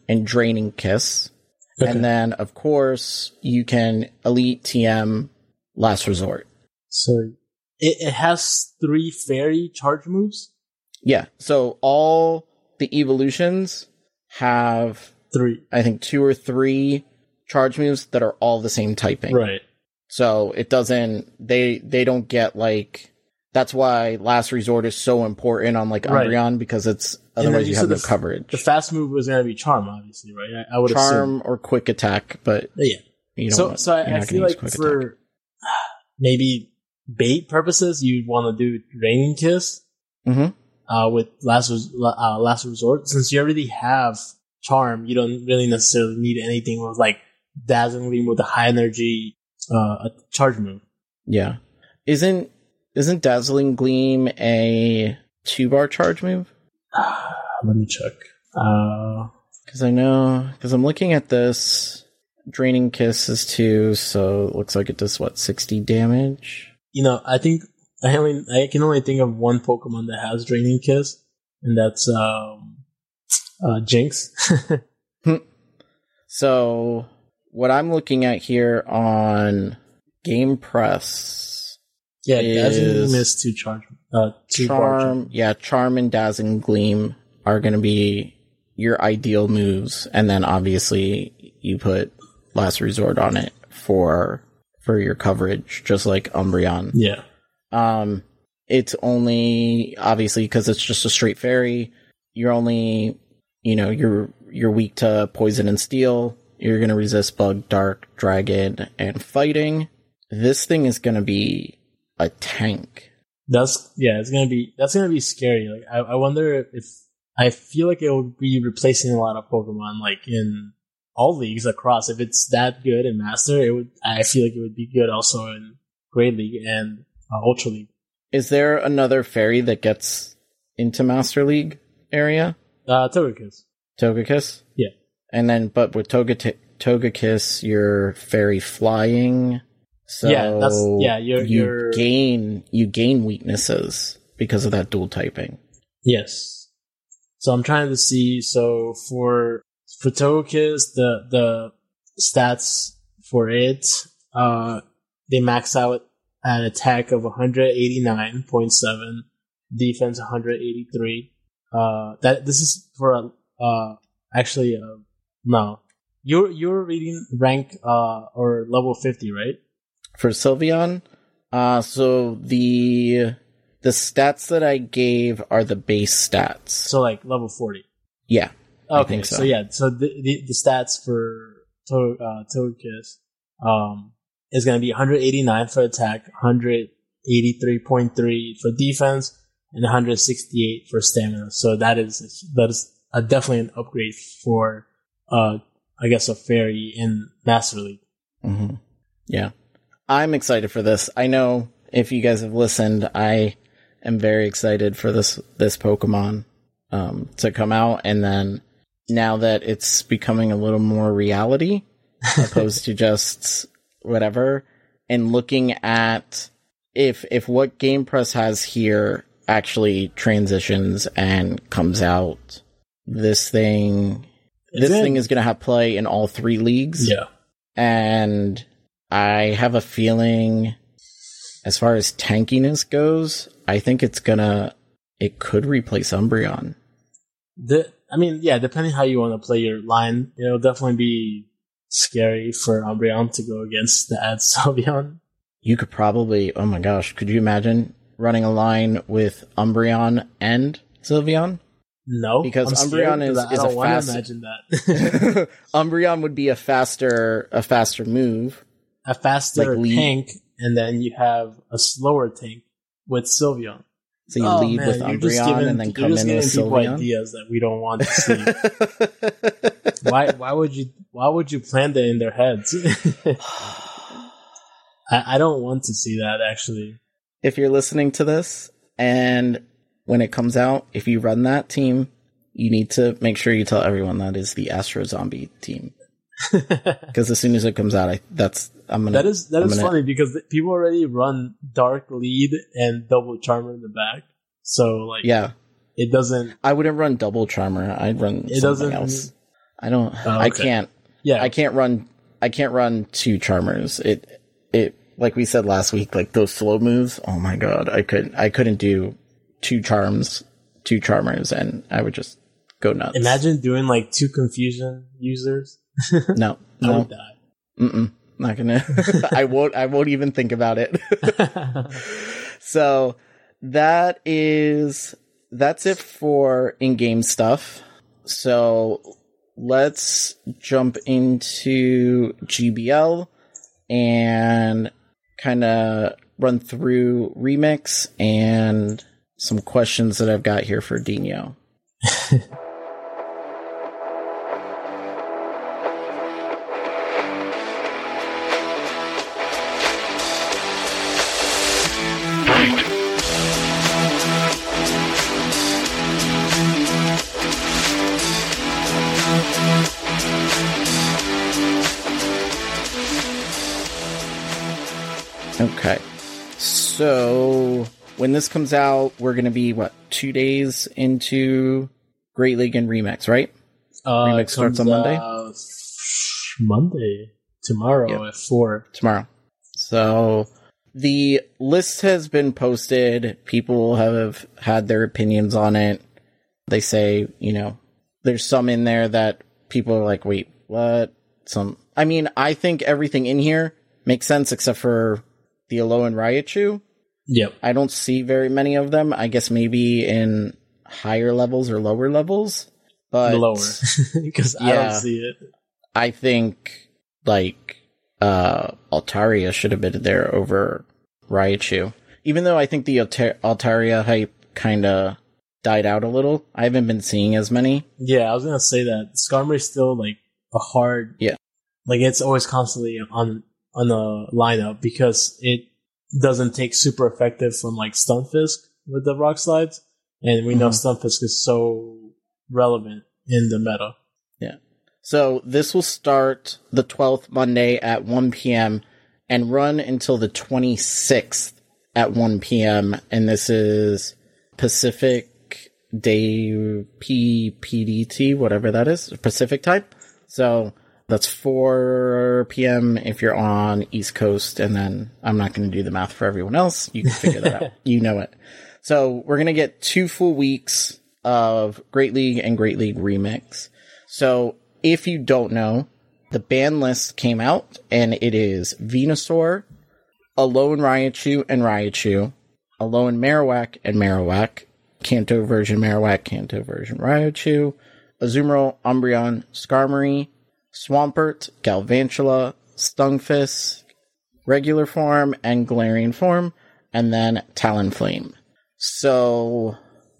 and Draining Kiss. Okay. And then, of course, you can Elite, T M, Last Resort. So it, it has three fairy charge moves? Yeah, so all the evolutions have, Three. I think, two or three charge moves that are all the same typing. Right. So it doesn't, they they don't get like, that's why Last Resort is so important on like Right. Umbreon, because it's, And then otherwise you said have no the, f- coverage. The fast move was going to be Charm, obviously, right? I, I would Charm assume. or Quick Attack, but Yeah. you don't So, want, so I, you're I not feel gonna use like Quick for Attack. maybe bait purposes, you'd want to do Draining Kiss Mhm. uh, with Last, Res- uh, Last Resort. Since you already have Charm, you don't really necessarily need anything with like Dazzling Gleam with a high energy uh, a charge move. Yeah. Isn't, isn't Dazzling Gleam a two bar charge move? Let me check. Uh, Because I know, because I'm looking at this. Draining Kiss is two, so it looks like it does, what, sixty damage? you know, I think I only I can only think of one Pokemon that has Draining Kiss, and that's um, uh, Jinx. So, what I'm looking at here on Game Press, yeah, Is- Dazzling Mist two charge, uh, two bar charge. Charm, yeah, Charm and Dazzling Gleam are going to be your ideal moves, and then obviously you put Last Resort on it for for your coverage, just like Umbreon. Yeah, Um, it's only obviously because it's just a straight fairy. You're only, you know, you're you're weak to poison and steel. You're gonna resist bug, dark, dragon, and fighting. This thing is gonna be a tank. that's yeah, it's gonna be that's gonna be scary. Like I, I wonder if I feel like it will be replacing a lot of Pokemon, like in all leagues across. If it's that good in Master, it would. I feel like it would be good also in Great League and uh, Ultra League. Is there another fairy that gets into Master League area? Uh, Togekiss. Togekiss? Yeah. And then, but with Toga- Togekiss, you're fairy flying. So Yeah, that's- yeah, you're- you you're- gain you gain weaknesses because of that dual typing. Yes. So I'm trying to see. So for for Togekiss, the the stats for it, uh, they max out at attack of one eighty-nine point seven, defense one eighty-three. Uh, that this is for a uh actually uh, no, you're you're reading rank uh or level fifty, right? For Sylveon, uh, so the the stats that I gave are the base stats. So like level forty. Yeah. I Okay, think so. so yeah, so the the, the stats for to, uh, Togekiss um is going to be one eighty-nine for attack, one eighty-three point three for defense, and one sixty-eight for stamina. So that is that is a, definitely an upgrade for uh I guess a fairy in Master League. Mm-hmm. Yeah. I'm excited for this. I know if you guys have listened, I am very excited for this this Pokemon um, to come out, and then now that it's becoming a little more reality, opposed to just whatever, and looking at if if what Game Press has here actually transitions and comes out, this thing this it? thing is going to have play in all three leagues. Yeah. And I have a feeling, as far as tankiness goes, I think it's gonna, it could replace Umbreon. The I mean, yeah, depending how you want to play your line, it'll definitely be scary for Umbreon to go against the ad Sylveon. You could probably, oh my gosh, could you imagine running a line with Umbreon and Sylveon? No, Because I'm Umbreon scared is, because I is don't a want fast. to imagine that. Umbreon would be a faster, a faster move. A faster Like lead- tank, and then you have a slower tank with Sylveon. So you Oh, lead man, with you're just Umbreon giving- and then you're come just in with giving people Sylveon. ideas that we don't want to see. why? Why would you? Why would you plant that in their heads? I, I don't want to see that actually. If you're listening to this and when it comes out, if you run that team, you need to make sure you tell everyone that is the Astro Zombie team. Because as soon as it comes out, I that's I'm gonna. That is that I'm is gonna- funny because th- people already run Dark Lead and Double Charmer in the back, so like Yeah, it doesn't. I wouldn't run Double Charmer. I'd run It something doesn't- else. I don't. Oh, I okay. can't. Yeah, I can't run. I can't run two Charmers. It. It. Like we said last week, like those slow moves. Oh my god, I couldn't. I couldn't do two charms, two Charmers, and I would just go nuts. Imagine doing like two confusion users. No, I no, would die. Mm-mm, not gonna. I won't. I won't even think about it. So that is that's it for in-game stuff. So let's jump into G B L and kind of run through Remix and some questions that I've got here for Dino. Okay, so when this comes out, we're going to be, what, two days into Great League and Remix, right? Uh, Remix starts on Monday? Uh, Monday. Tomorrow Yep. at four. Tomorrow. So the list has been posted. People have had their opinions on it. They say, you know, there's some in there that people are like, wait, what? Some, I mean, I think everything in here makes sense except for the Alolan Raichu. Yep. I don't see very many of them. I guess maybe in higher levels or lower levels. But Lower. Because I yeah. don't see it. I think, like, uh, Altaria should have been there over Raichu. Even though I think the Altar- Altaria hype kind of died out a little. I haven't been seeing as many. Yeah, I was gonna say that. Skarmory is still, like, a hard... Yeah. Like, it's always constantly on on the lineup because it doesn't take super effective from, like, Stunfisk with the Rock Slides. And we know Mhm. Stunfisk is so relevant in the meta. Yeah. So this will start the twelfth Monday at one p.m. and run until the twenty-sixth at one p.m. And this is Pacific Day P P D T, whatever that is, Pacific time. So that's four p.m. if you're on East Coast, and then I'm not going to do the math for everyone else. You can figure that out. You know it. So we're going to get two full weeks of Great League and Great League Remix. So if you don't know, the ban list came out, and it is Venusaur, Alolan Raichu and Raichu, Alolan Marowak and Marowak, Kanto version Marowak, Kanto version Raichu, Azumarill, Umbreon, Skarmory, Swampert, Galvantula, Stunfisk, regular form, and Galarian form, and then Talonflame. So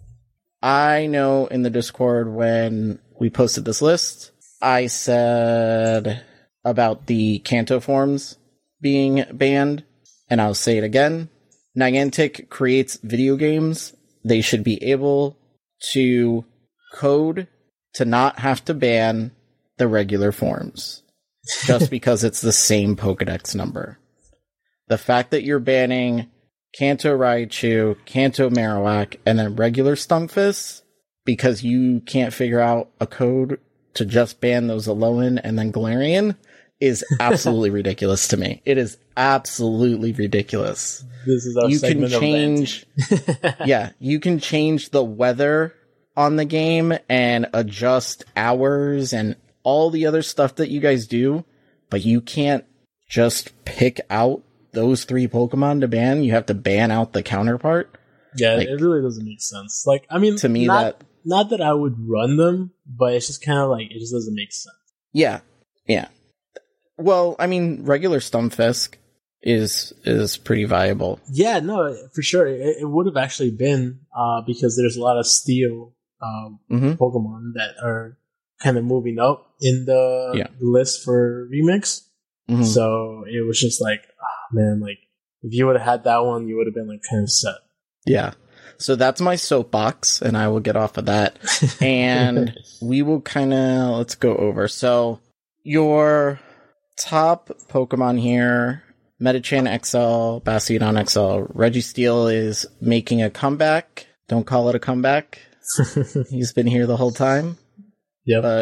I know in the Discord when we posted this list, I said about the Kanto forms being banned, and I'll say it again. Niantic creates video games. They should be able to code to not have to ban the regular forms just because it's the same Pokedex number. The fact that you're banning Kanto Raichu, Kanto Marowak, and then regular Stunfisk because you can't figure out a code to just ban those Alolan and then Galarian is absolutely ridiculous to me. It is absolutely ridiculous. This is our you can segment change, yeah, you can change the weather on the game and adjust hours and all the other stuff that you guys do, but you can't just pick out those three Pokemon to ban. You have to ban out the counterpart. Yeah, Like, it really doesn't make sense. Like, I mean, to me, not, that not that I would run them, but it's just kind of like, it just doesn't make sense. yeah, yeah. Well, I mean, regular Stunfisk is is pretty viable. Yeah, no, for sure. It, it would have actually been, uh, because there's a lot of steel um, Mm-hmm. Pokemon that are kind of moving up in the Yeah. list for Remix. Mm-hmm. So it was just like, oh, man, like, if you would have had that one, you would have been like kind of set. Yeah. So that's my soapbox, and I will get off of that. And we will kind of, let's go over. So your top Pokemon here, Metachan X L, Bastiodon X L, Registeel is making a comeback. Don't call it a comeback. He's been here the whole time. Yep. But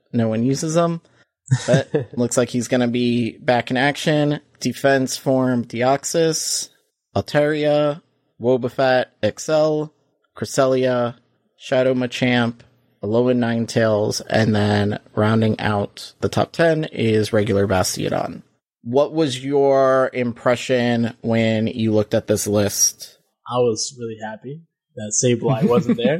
no one uses them. But looks like he's going to be back in action. Defense form Deoxys, Altaria, Wobbuffet X L, Cresselia, Shadow Machamp, Alolan Ninetales, and then rounding out the top ten is regular Bastiodon. What was your impression when you looked at this list? I was really happy that Sableye wasn't there.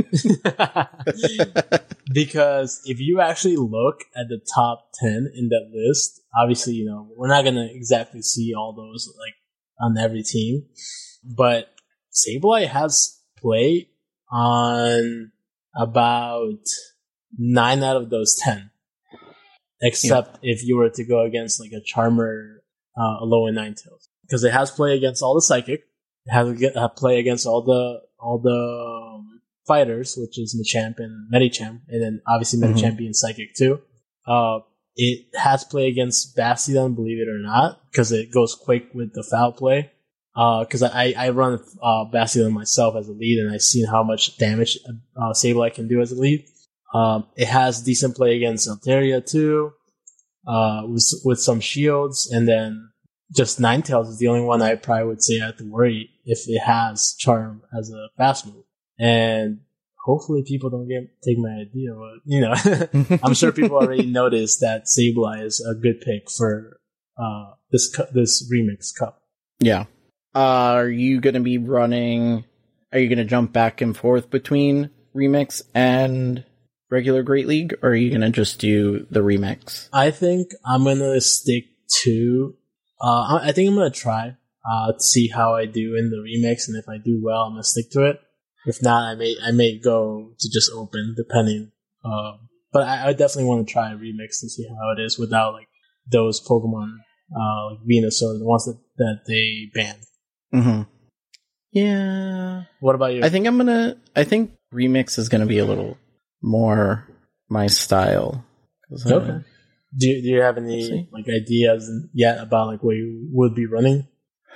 Because if you actually look at the top ten in that list, obviously, you know, we're not going to exactly see all those like on every team. But Sableye has play on about nine out of those ten. Except yeah. if you were to go against like a Charmer, uh, Alolan Ninetales. Because it has play against all the Psychic. It has a play against all the all the um, fighters, which is Machamp and Medicham, and then obviously Medicham mm-hmm. being Psychic too. Uh, it has play against Bastiodon, believe it or not, because it goes quick with the foul play. Because uh, I, I run uh, Bastiodon myself as a lead, and I've seen how much damage uh, Sableye can do as a lead. Um, it has decent play against Altaria too, uh, with with some shields, and then just Ninetales is the only one I probably would say I have to worry if it has Charm as a fast move. And hopefully people don't get take my idea, but you know, I'm sure people already noticed that Sableye is a good pick for uh, this cu- this remix cup. Yeah. Uh, are you going to be running? Are you going to jump back and forth between remix and regular Great League, or are you going to just do the remix? I think I'm going to stick to. Uh, I think I'm going to try uh, to see how I do in the remix, and if I do well, I'm going to stick to it. If not, I may I may go to just open, depending. Uh, but I, I definitely want to try a remix to see how it is without like those Pokemon uh, like Venusaur, the ones that, that they banned. Mm-hmm. Yeah. What about you? I think I'm gonna. I think remix is gonna be a little more my style. Okay. Uh, do you, Do you have any like ideas yet about like what you would be running?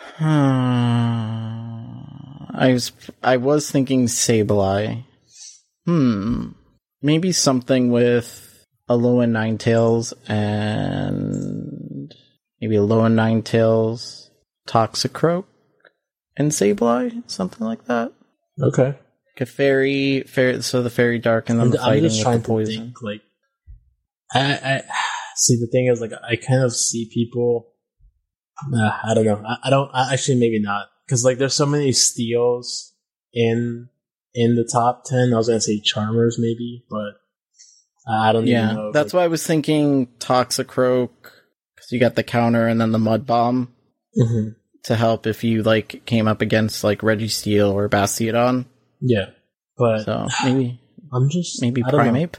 I was I was thinking Sableye. Hmm. Maybe something with Alolan Ninetales and maybe Alolan Ninetales, Toxicroak, and Sableye, something like that. Okay. Like a fairy, fairy, so the fairy dark and then I'm, the fighting I'm just trying with the poison. To think, like, I, I see. The thing is, like, I kind of see people. Uh, I don't know. I, I don't. I, actually, maybe not, because like, there's so many steals in in the top ten. I was gonna say Charmers, maybe, but I don't. Yeah, even know. That's like, why I was thinking Toxicroak, because you got the counter and then the Mud Bomb. Mm-hmm. To help if you like came up against like Registeel or Bastiodon. Yeah, but so maybe I'm just maybe Primeape.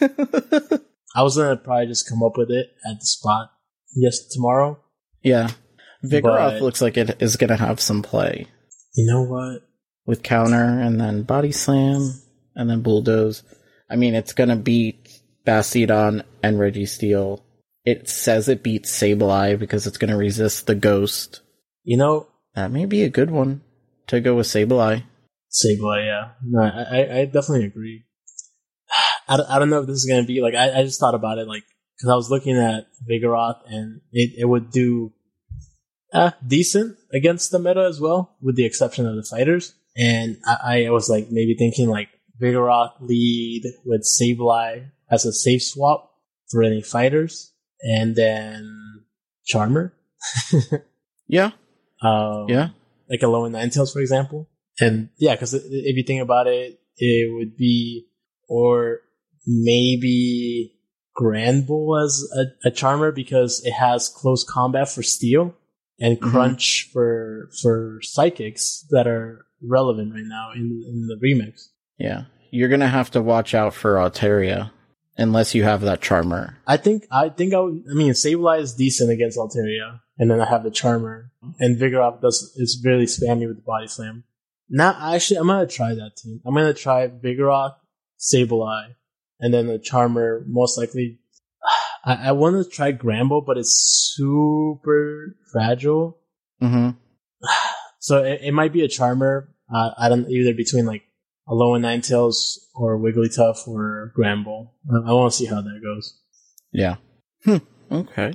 I was gonna probably just come up with it at the spot. Yes, tomorrow. Yeah, Vigoroth but, looks like it is gonna have some play. You know what? With counter and then Body Slam and then Bulldoze. I mean, it's gonna beat Bastiodon and Registeel. It says it beats Sableye because it's gonna resist the Ghost. You know, that may be a good one to go with Sableye. Sableye, yeah. No, I, I definitely agree. I don't, I don't know if this is going to be, like, I, I just thought about it, like, because I was looking at Vigoroth, and it, it would do uh, decent against the meta as well, with the exception of the fighters. And I, I was, like, maybe thinking, like, Vigoroth lead with Sableye as a safe swap for any fighters, and then Charmer. Yeah. Um, yeah. Like Alolan Ninetales, for example. And yeah, because if you think about it, it would be, or maybe Granbull as a, a Charmer because it has close combat for Steel and Crunch mm-hmm. for for Psychics that are relevant right now in, in the remix. Yeah. You're going to have to watch out for Altaria unless you have that Charmer. I think, I think I would, I mean, Sableye is decent against Altaria. And then I have the Charmer. And Vigoroth does is really spammy with the Body Slam. Now, actually, I'm going to try that team. I'm going to try Vigoroth, Sableye, and then the Charmer, most likely. I, I want to try Granbull, but it's super fragile. Mm-hmm. So it, it might be a Charmer. Uh, I don't either between like Alolan Ninetales or Wigglytuff or Granbull. I, I want to see how that goes. Yeah. Hmm. Okay.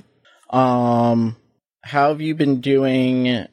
Um, how have you been doing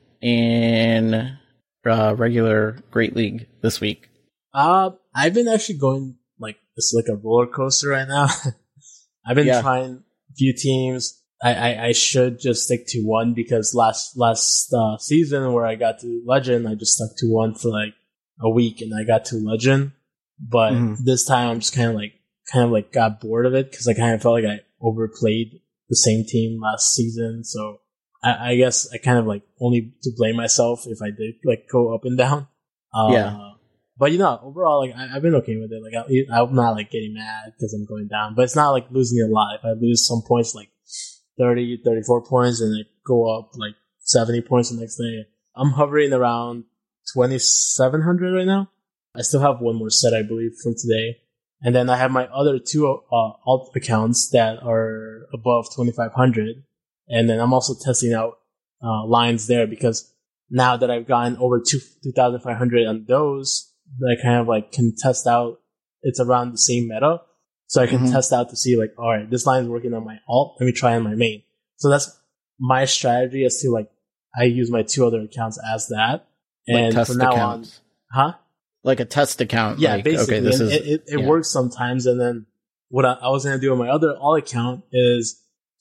in uh, regular Great League this week? Uh, I've been actually going like it's like a roller coaster right now. I've been Yeah. trying a few teams. I, I, I should just stick to one because last last uh, season where I got to Legend, I just stuck to one for like a week and I got to Legend. But Mhm. this time I'm just kind of like kind of like got bored of it because I kind of felt like I overplayed the same team last season. So I, I guess I kind of like only to blame myself if I did like go up and down. Uh, Yeah. But you know, overall, like I, I've been okay with it. Like I, I'm not like getting mad because I'm going down, but it's not like losing a lot. If I lose some points, like thirty, thirty-four points, and I go up like seventy points the next day, I'm hovering around twenty-seven hundred right now. I still have one more set, I believe, for today, and then I have my other two uh, alt accounts that are above twenty-five hundred, and then I'm also testing out uh, lines there because now that I've gotten over two thousand five hundred on those. I kind of like can test out it's around the same meta. So I can Mhm. test out to see like, all right, this line is working on my alt. Let me try on my main. So that's my strategy as to like, I use my two other accounts as that. Like And test from now accounts. on, huh? Like a test account. Yeah, like, basically. Okay, this and is, it it, it yeah. works sometimes. And then what I, I was going to do on my other alt account is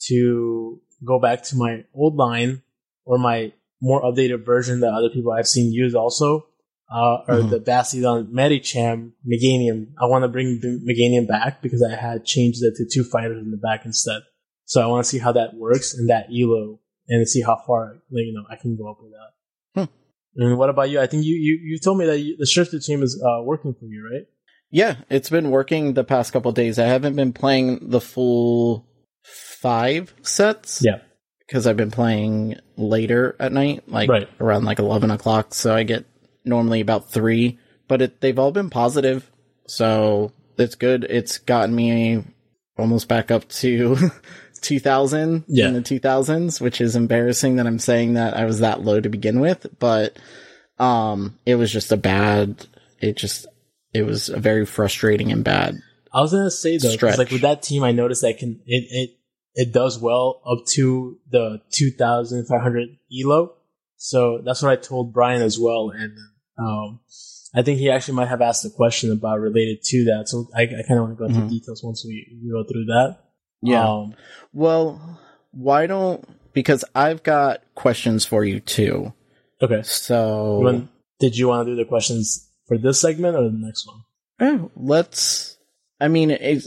to go back to my old line or my more updated version that other people I've seen use also. Uh, or Mhm. the Bastion Medicham Meganium. I want to bring Meganium back because I had changed it to two fighters in the back instead. So I want to see how that works in that E L O and see how far like, you know I can go up with that. Hmm. And what about you? I think you you, you told me that you, the shifted team is uh, working for you, right? Yeah, it's been working the past couple of days. I haven't been playing the full five sets. Yeah. Because I've been playing later at night, like Right. around like eleven o'clock. So I get normally about three, but it, they've all been positive. So it's good. It's gotten me almost back up to two thousand Yeah. in the two thousands, which is embarrassing that I'm saying that I was that low to begin with, but um, it was just a bad, it just, it was a very frustrating and bad. I was gonna say though, 'cause, Stretch. like with that team, I noticed that can it it it does well up to the two thousand five hundred E L O. So that's what I told Brian as well, and um, I think he actually might have asked a question about related to that. So I, I kind of want to go into Mhm. details once we, we go through that. Yeah. Um, Well, why don't, because I've got questions for you too. okay. So You want- did you want to do the questions for this segment or the next one? eh, let's, I mean, is,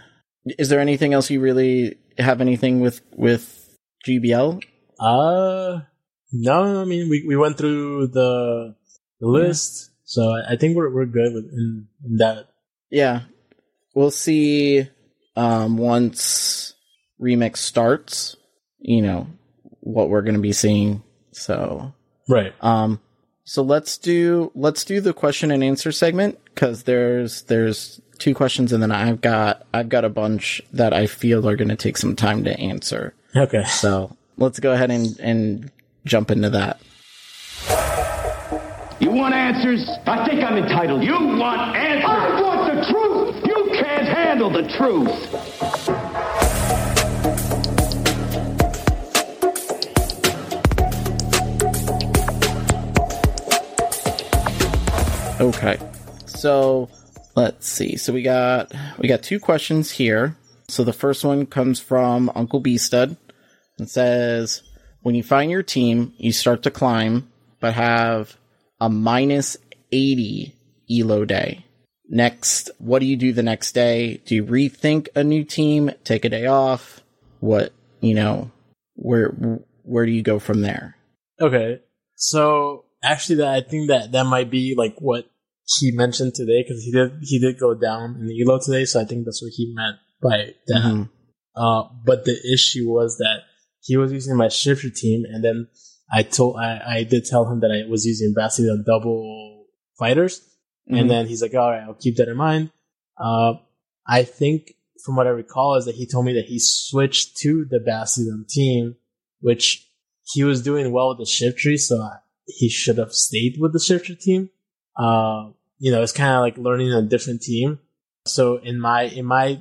is there anything else you really have anything with, with G B L? Uh, no, I mean, we, we went through the, the list, so I, I think we're, we're good with in, in that. Yeah. We'll see, um, once Remix starts, you know, what we're going to be seeing. So, Right. um, so let's do, let's do the question and answer segment, cause there's, there's two questions and then I've got, I've got a bunch that I feel are going to take some time to answer. Okay. So let's go ahead and, and jump into that. You want answers? I think I'm entitled. You want answers? I want the truth! You can't handle the truth! Okay. So let's see. So we got we got two questions here. So the first one comes from Uncle B Stud. It says, when you find your team, you start to climb, but have a minus eighty E L O day. Next, what do you do the next day? Do you rethink a new team? Take a day off? What, you know, where where do you go from there? Okay. So actually, that I think that that might be like what he mentioned today because he did he did go down in the E L O today. So I think that's what he meant by that. Mm-hmm. Uh, but the issue was that he was using my shifter team, and then I told I, I did tell him that I was using Bastion double fighters, Mm-hmm. and then he's like, "All right, I'll keep that in mind." Uh, I think from what I recall is that he told me that he switched to the Bastion team, which he was doing well with the shift tree, so he should have stayed with the shifter team. Uh, you know, it's kind of like learning a different team. So in my in my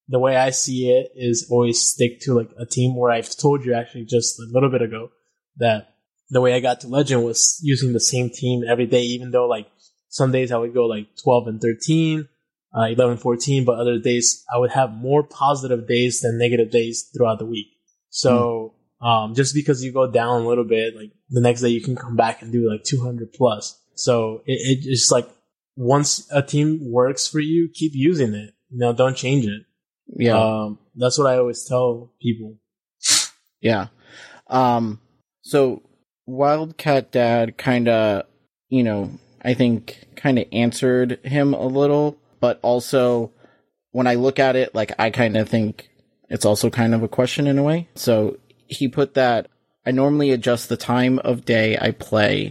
the way I see it is always stick to like a team where I've told you actually just a little bit ago that the way I got to Legend was using the same team every day, even though like some days I would go like twelve and thirteen, uh, eleven, fourteen, but other days I would have more positive days than negative days throughout the week. So, mm. um, just because you go down a little bit, like the next day you can come back and do like two hundred plus. So it, it it's like once a team works for you, keep using it. You know, don't change it. Yeah. Um, that's what I always tell people. Yeah. Um, so Wildcat Dad kind of, you know, I think kind of answered him a little, but also when I look at it, like I kind of think it's also kind of a question in a way. So he put that I normally adjust the time of day I play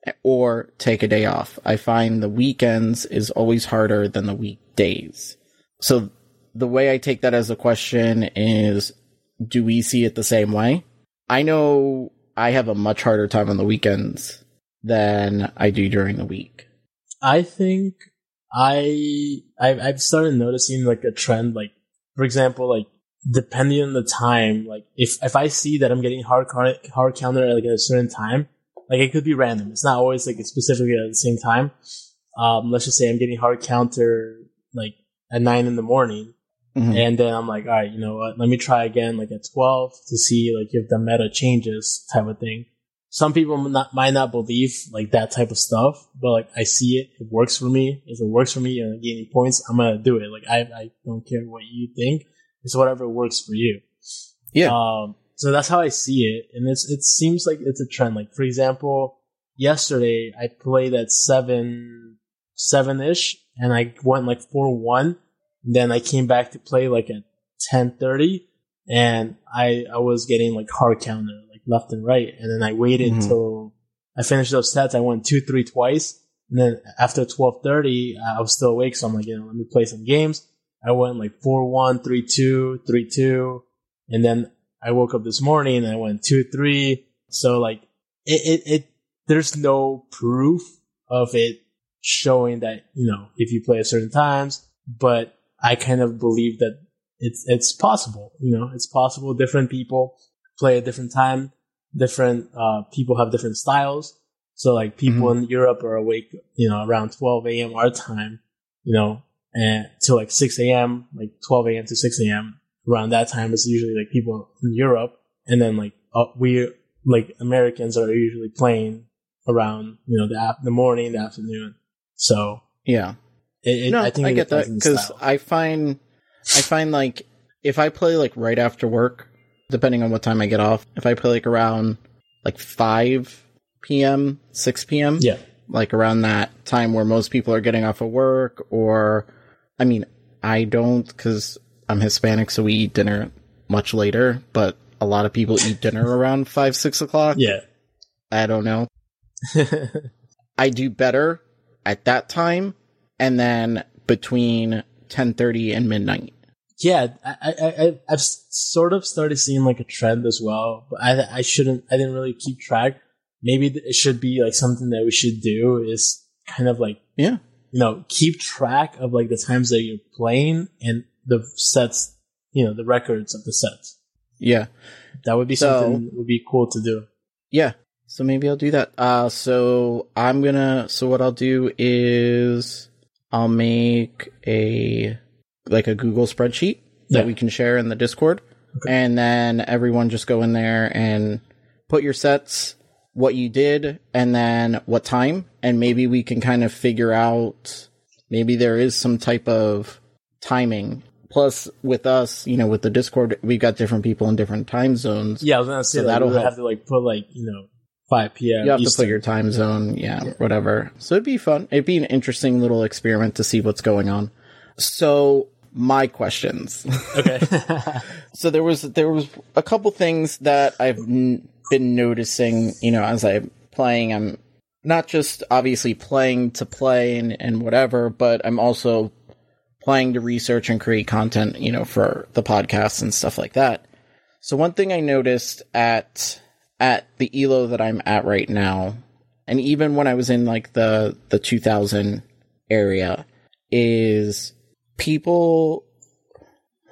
or take a day off. I find the weekends is always harder than the weekdays. So the way I take that as a question is, do we see it the same way? I know I have a much harder time on the weekends than I do during the week. I think I, I've, I've started noticing like a trend, like, for example, like, depending on the time, like, if, if I see that I'm getting hard, hard counter at like at a certain time, like it could be random. It's not always like specifically at the same time. Um, let's just say I'm getting hard counter like at nine in the morning. Mm-hmm. And then I'm like, all right, you know what? Let me try again, like at twelve to see like if the meta changes type of thing. Some people might not, might not believe like that type of stuff, but like I see it. It works for me. If it works for me and I'm gaining points, I'm going to do it. Like I, I don't care what you think. It's whatever works for you. Yeah. Um, so that's how I see it. And it's, it seems like it's a trend. Like, for example, yesterday I played at seven, seven-ish and I went like four one. Then I came back to play like at ten thirty and I, I was getting like hard counter, like left and right. And then I waited mm-hmm. till I finished those sets. I went two three twice. And then after twelve thirty, I was still awake. So I'm like, you know, let me play some games. I went like four one, three two, three two. And then I woke up this morning and I went two three. So like it, it, it, there's no proof of it showing that, you know, if you play at certain times, but I kind of believe that it's, it's possible, you know, it's possible. Different people play at different time. Different, uh, people have different styles. So like people mm-hmm. in Europe are awake, you know, around twelve a.m. our time, you know, and till like six a.m., like twelve a.m. to six a.m. Around that time is usually like people in Europe. And then like, uh, we, like Americans are usually playing around, you know, the, the morning, the afternoon. So. Yeah. It, it, no, I, think I get that because I find, I find like if I play like right after work, depending on what time I get off, if I play like around like five p.m., six p.m., yeah, like around that time where most people are getting off of work, or I mean, I don't because I'm Hispanic, so we eat dinner much later, but a lot of people eat dinner around five, six o'clock. Yeah, I don't know. I do better at that time. And then between ten thirty and midnight. Yeah, I, I, I've sort of started seeing like a trend as well, but I, I shouldn't, I didn't really keep track. Maybe it should be like something that we should do is kind of like, yeah, you know, keep track of like the times that you're playing and the sets, you know, the records of the sets. Yeah. That would be so, something that would be cool to do. Yeah. So maybe I'll do that. Uh, so I'm gonna, so what I'll do is I'll make a, like a Google spreadsheet that yeah. we can share in the Discord. Okay. And then everyone just go in there and put your sets, what you did, and then what time. And maybe we can kind of figure out, maybe there is some type of timing. Plus, with us, you know, with the Discord, we've got different people in different time zones. Yeah, I was going to say, so like, that'll have to like put like, you know, five p.m. You have Eastern. to put your time zone, yeah, yeah, whatever. So it'd be fun. It'd be an interesting little experiment to see what's going on. So my questions. Okay. So there was there was a couple things that I've n- been noticing, you know, as I'm playing. I'm not just obviously playing to play and, and whatever, but I'm also playing to research and create content, you know, for the podcast and stuff like that. So one thing I noticed at at the E L O that I'm at right now, and even when I was in like the, the two thousand area, is people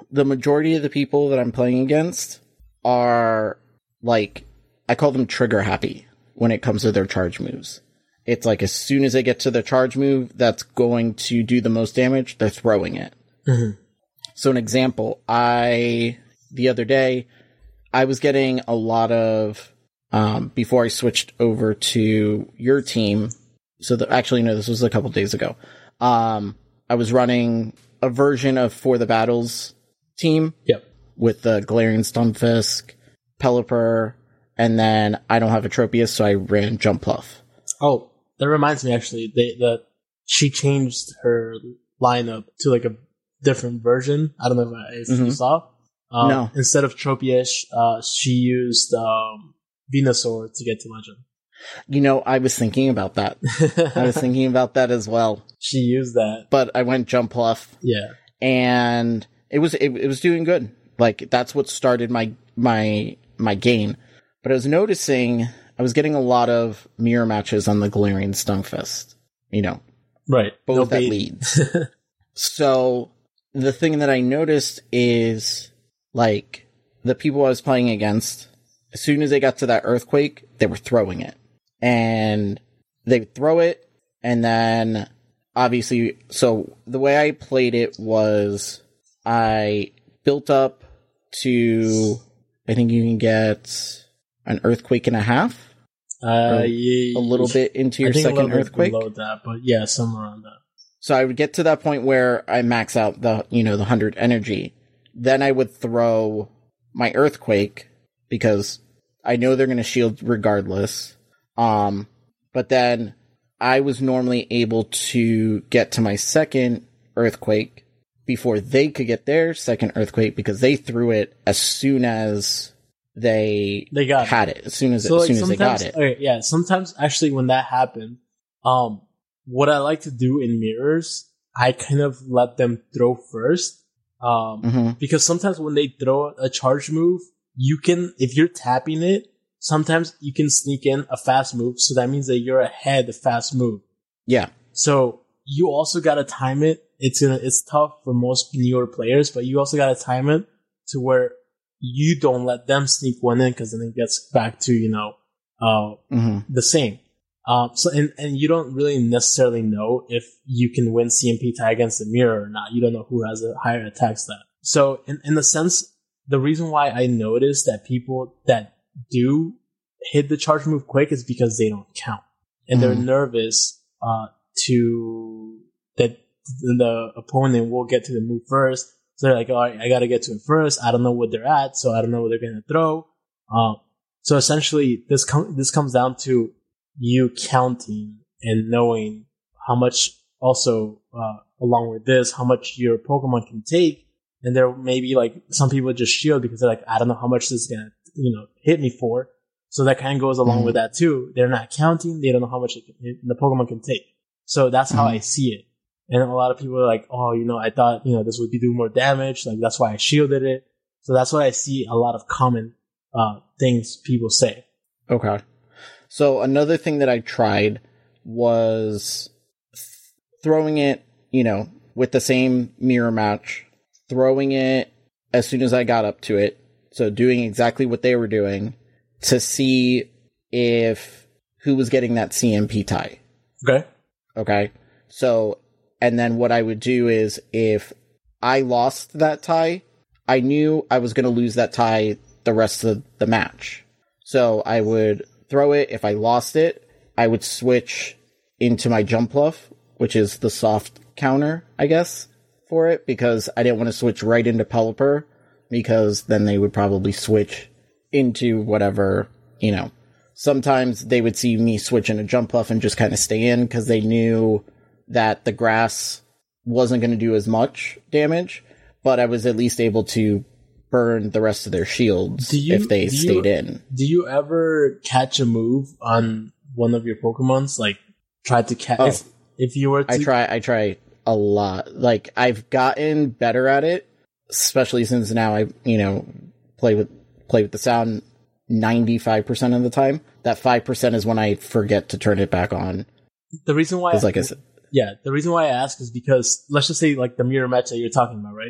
the majority of the people that I'm playing against are, like, I call them trigger happy when it comes to their charge moves. It's like as soon as they get to the charge move that's going to do the most damage, they're throwing it. Mm-hmm. So an example, I, the other day, I was getting a lot of, um, before I switched over to your team, so the, actually, no, this was a couple days ago, um, I was running a version of For the Battles team. Yep. With the Galarian Stunfisk, Pelipper, and then I don't have a Tropius, so I ran Jumpluff. Oh, that reminds me, actually, they, that she changed her lineup to like a different version. I don't know if, if mm-hmm. you saw. Um, no. Instead of Tropius, uh, she used um, Venusaur to get to Legend. You know, I was thinking about that. I was thinking about that as well. She used that. But I went Jumpluff. Yeah. And it was it, it was doing good. Like, that's what started my my my gain. But I was noticing I was getting a lot of mirror matches on the Galarian Stunfisk. You know. Right. Both at leads. So the thing that I noticed is, like, the people I was playing against, as soon as they got to that Earthquake, they were throwing it. And they would throw it, and then, obviously, so the way I played it was I built up to, I think you can get an Earthquake and a half? Uh, yeah, a little bit into your second Earthquake? Below that, but yeah, somewhere around that. So I would get to that point where I max out the, you know, the one hundred energy. Then I would throw my Earthquake, because I know they're going to shield regardless. Um, but then I was normally able to get to my second Earthquake before they could get their second Earthquake, because they threw it as soon as they, they got had it. it. As soon as, so as like soon as they got it. Okay, yeah, sometimes actually when that happened, um, what I like to do in mirrors, I kind of let them throw first. Um, mm-hmm. because sometimes when they throw a charge move, you can, if you're tapping it, sometimes you can sneak in a fast move, so that means that you're ahead of fast move. Yeah. So you also gotta time it. It's gonna, it's tough for most newer players, but you also gotta time it to where you don't let them sneak one in, because then it gets back to, you know, uh, mm-hmm. the same. Um, so, and, and you don't really necessarily know if you can win C M P tie against the mirror or not. You don't know who has a higher attack stat. So in, in the sense, the reason why I noticed that people that do hit the charge move quick is because they don't count, and they're mm. nervous uh to that the opponent will get to the move first. So they're like, all right, I gotta get to it first. I don't know what they're at, so I don't know what they're gonna throw. Um, so essentially, this com- this comes down to you counting and knowing how much. Also, uh, along with this, how much your Pokemon can take. And there may be like some people just shield because they're like, I don't know how much this is gonna, you know, hit me for. So that kind of goes along mm-hmm. with that too. They're not counting. They don't know how much it can, it, the Pokemon can take. So that's how mm-hmm. I see it. And a lot of people are like, oh, you know, I thought, you know, this would be doing more damage. Like, that's why I shielded it. So that's what I see a lot of common, uh, things people say. Okay. So another thing that I tried was throwing it, you know, with the same mirror match, throwing it as soon as I got up to it. So doing exactly what they were doing to see if who was getting that C M P tie. Okay. Okay. So, and then what I would do is if I lost that tie, I knew I was going to lose that tie the rest of the match. So I would throw it. If I lost it, I would switch into my Jumpluff, which is the soft counter, I guess, for it, because I didn't want to switch right into Pelipper, because then they would probably switch into whatever, you know. Sometimes they would see me switch into Jumpluff and just kind of stay in, because they knew that the grass wasn't going to do as much damage, but I was at least able to burn the rest of their shields you, if they stayed you, in. Do you ever catch a move on one of your Pokemons? Like, try to catch... Oh. If, if you were to... I try, I try a lot. Like, I've gotten better at it, especially since now I, you know, play with play with the sound ninety-five percent of the time. That five percent is when I forget to turn it back on. The reason why... I, like I said, yeah, the reason why I ask is because, let's just say, like, the mirror match that you're talking about, right?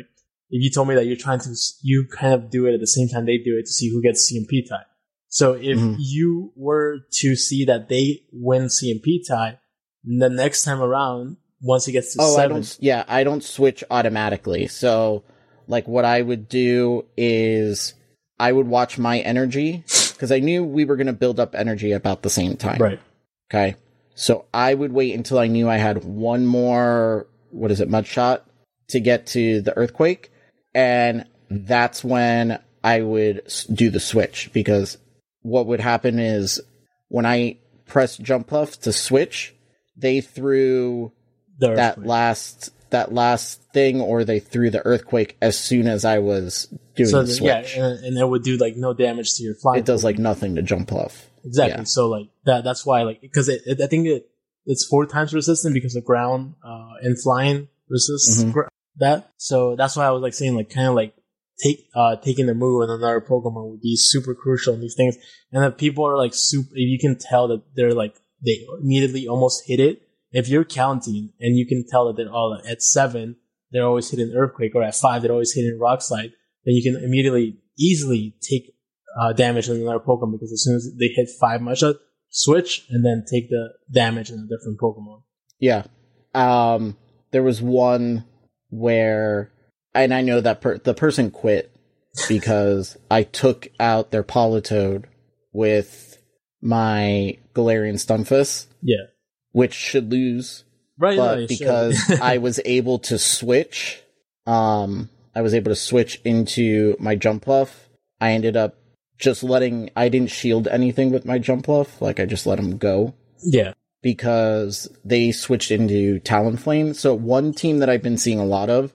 if you told me that you're trying to, you kind of do it at the same time they do it to see who gets C M P tie. So if mm-hmm. you were to see that they win C M P tie, the next time around, once it gets to oh, seven. I don't, yeah, I don't switch automatically. So, like, what I would do is I would watch my energy, because I knew we were going to build up energy about the same time. Right. Okay. So I would wait until I knew I had one more, what is it, mud shot to get to the earthquake. And that's when I would do the switch, because what would happen is when I pressed jump left to switch, they threw that last that last thing, or they threw the earthquake as soon as I was doing so the, the Yeah, switch. and, and it would do like no damage to your flying. It does like nothing to jump left. Exactly. Yeah. So like that. That's why like because it, it, I think it it's four times resistant because of ground uh, and flying resists Mm-hmm. gr- that. So that's why I was like saying like kind of like take uh taking the move with another Pokemon would be super crucial in these things. And if people are like super, if you can tell that they're like they immediately almost hit it. If you're counting and you can tell that they're all at seven, they're always hitting Earthquake, or at five, they're always hitting Rock Slide, then you can immediately, easily take uh, damage on another Pokemon, because as soon as they hit five Mudshot, switch and then take the damage in a different Pokemon. Yeah. Um, there was one where, and I know that per- the person quit because I took out their Politoed with my Galarian Stunfisk. Yeah. Which should lose, right? But no, because I was able to switch, um, I was able to switch into my jump buff. I ended up just letting. I didn't shield anything with my jump buff. Like I just let them go. Yeah, because they switched into Talonflame. So one team that I've been seeing a lot of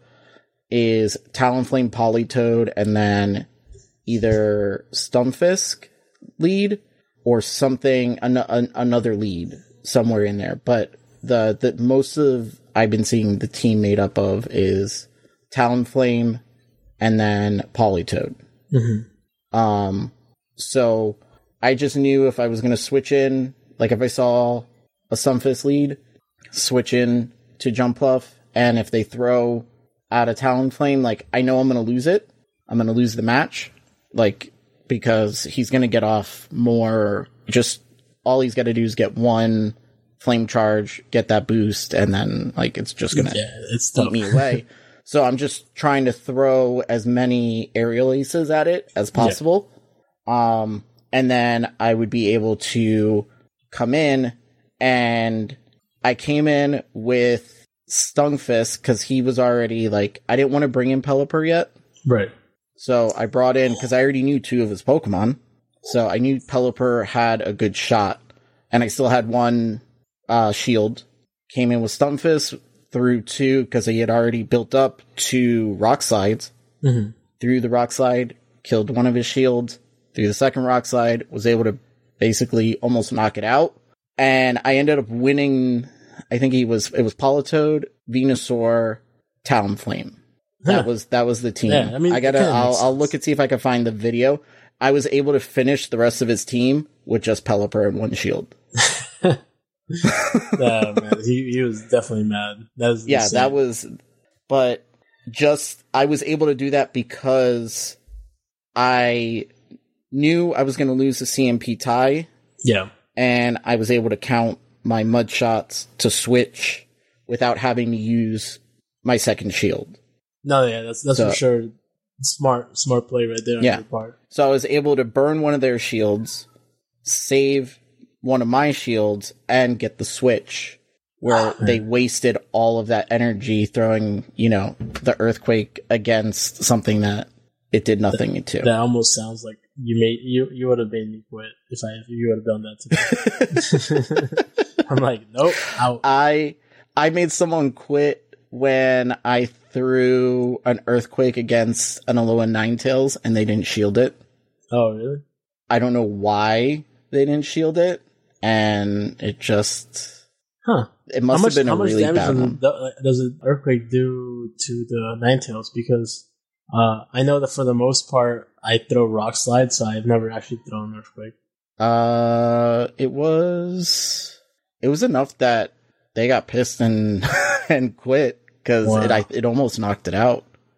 is Talonflame, Politoed, and then either Stunfisk lead or something an- an- another lead. Somewhere in there, but the the most of I've been seeing the team made up of is Talonflame and then Politoed. Mm-hmm. Um, so I just knew if I was going to switch in, like if I saw a Stunfisk lead, switch in to Jump Puff, and if they throw out a Talonflame, like I know I'm going to lose it. I'm going to lose the match, like because he's going to get off more. Just all he's got to do is get one flame charge, get that boost, and then like it's just gonna yeah, it's eat me away. So I'm just trying to throw as many aerial aces at it as possible. Yeah. Um, and then I would be able to come in, and I came in with Stunfisk because he was already like, I didn't want to bring in Pelipper yet. Right. So I brought in, because I already knew two of his Pokemon. So I knew Pelipper had a good shot, and I still had one uh, shield. Came in with Stunfisk, threw two, because he had already built up two Rock Slides. Mm-hmm. Threw the Rock Slide, killed one of his shields, threw the second Rock Slide, was able to basically almost knock it out. And I ended up winning, I think he was, it was Politoed, Venusaur, Talonflame. That huh. was, that was the team. Yeah, I mean, I gotta, I'll, I'll look and see if I can find the video. I was able to finish the rest of his team with just Pelipper and one shield. Oh, man, he, he was definitely mad. That was yeah, insane. that was, but just, I was able to do that because I knew I was going to lose the C M P tie. Yeah. And I was able to count my mud shots to switch without having to use my second shield. No, yeah, that's that's so, for sure. Smart, smart play right there on yeah. your part. So I was able to burn one of their shields, save one of my shields, and get the switch where they wasted all of that energy throwing, you know, the Earthquake against something that it did nothing that, to. That almost sounds like you made you you would have made me quit if I if you would have done that today. I'm like, nope, out. I I made someone quit when I threw an Earthquake against an Alolan Ninetales and they didn't shield it. Oh, really? I don't know why they didn't shield it, and it just... Huh. It must much, have been a really bad one. The, does an Earthquake do to the Ninetales? Because uh, I know that for the most part, I throw Rock Slide, so I've never actually thrown an Earthquake. Uh, it was... It was enough that they got pissed and and quit, because wow. it I, it almost knocked it out.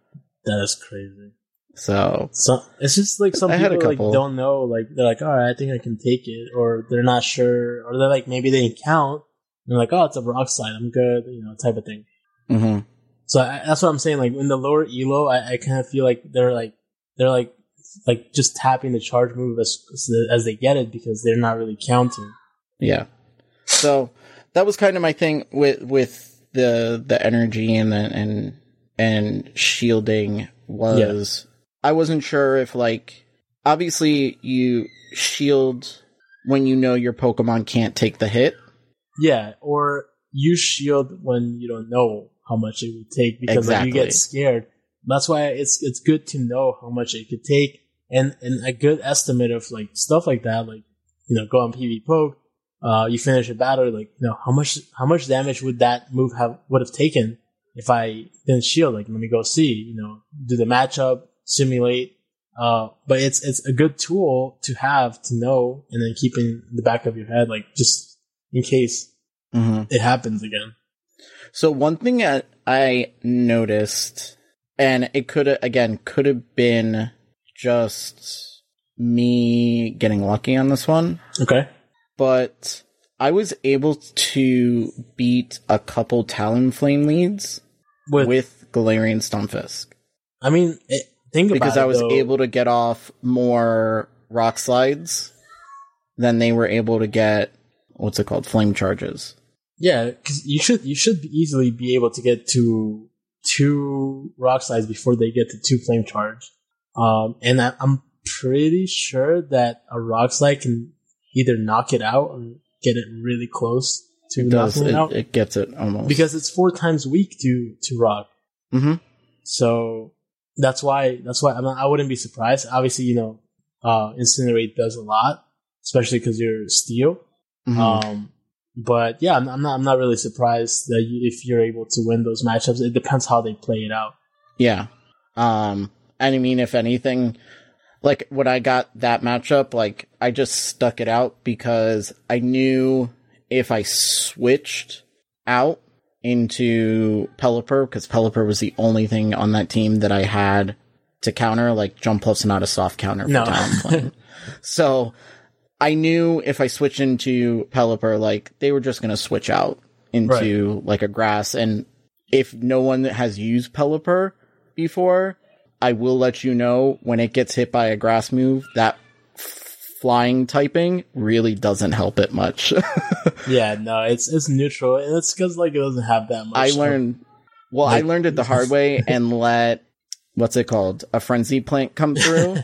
That is crazy. So, so it's just like some I had a people like couple. don't know. Like they're like, all right, I think I can take it, or they're not sure, or they're like maybe they didn't count. And they're like, oh, it's a rock slide, I'm good, you know, type of thing. hmm So I, that's what I'm saying. Like in the lower elo, I, I kind of feel like they're like they're like like just tapping the charge move as as they get it because they're not really counting. yeah. So that was kind of my thing with with the the energy and the, and and shielding was yeah. I wasn't sure if like obviously you shield when you know your Pokemon can't take the hit. Yeah, or you shield when you don't know how much it would take because exactly. like, you get scared. That's why it's it's good to know how much it could take and, and a good estimate of like stuff like that. Like you know, go on PvPoke, uh, you finish a battle. Like you know, how much how much damage would that move have would have taken if I didn't shield? Like let me go see. You know, do the matchup, simulate. Uh, but it's it's a good tool to have to know and then keep in the back of your head, like just in case mm-hmm. it happens again. So one thing that I noticed, and it could have, again, could have been just me getting lucky on this one. Okay. But I was able to beat a couple Talonflame leads with, with Galarian Stunfisk. I mean, it, think about it, because I was though. able to get off more rock slides than they were able to get, what's it called, flame charges. Yeah, because you should you should easily be able to get to two rock slides before they get to two flame charge. Um, and I, I'm pretty sure that a rock slide can either knock it out or get it really close to It does. knocking it, It, out. it gets it almost. Because it's four times weak to, to rock. Mm-hmm. So that's why that's why I'm not, I wouldn't be surprised. Obviously, you know, uh, Incinerate does a lot, especially because you're steel. Mm-hmm. Um, but yeah, I'm, I'm not I'm not really surprised that you, if you're able to win those matchups. It depends how they play it out. Yeah. Um, and I mean, if anything, like when I got that matchup, like I just stuck it out because I knew if I switched out into Pelipper, because Pelipper was the only thing on that team that I had to counter, like Jumpluff's not a soft counter for No. Talonflame. So I knew if I switched into Pelipper, like they were just going to switch out into like a grass. And if no one has used Pelipper before, I will let you know when it gets hit by a grass move, that f- flying typing really doesn't help it much. Yeah, no, it's it's neutral, and it's because like it doesn't have that much. I learned, well, Like- I learned it the hard way and let, what's it called? A frenzy plant come through.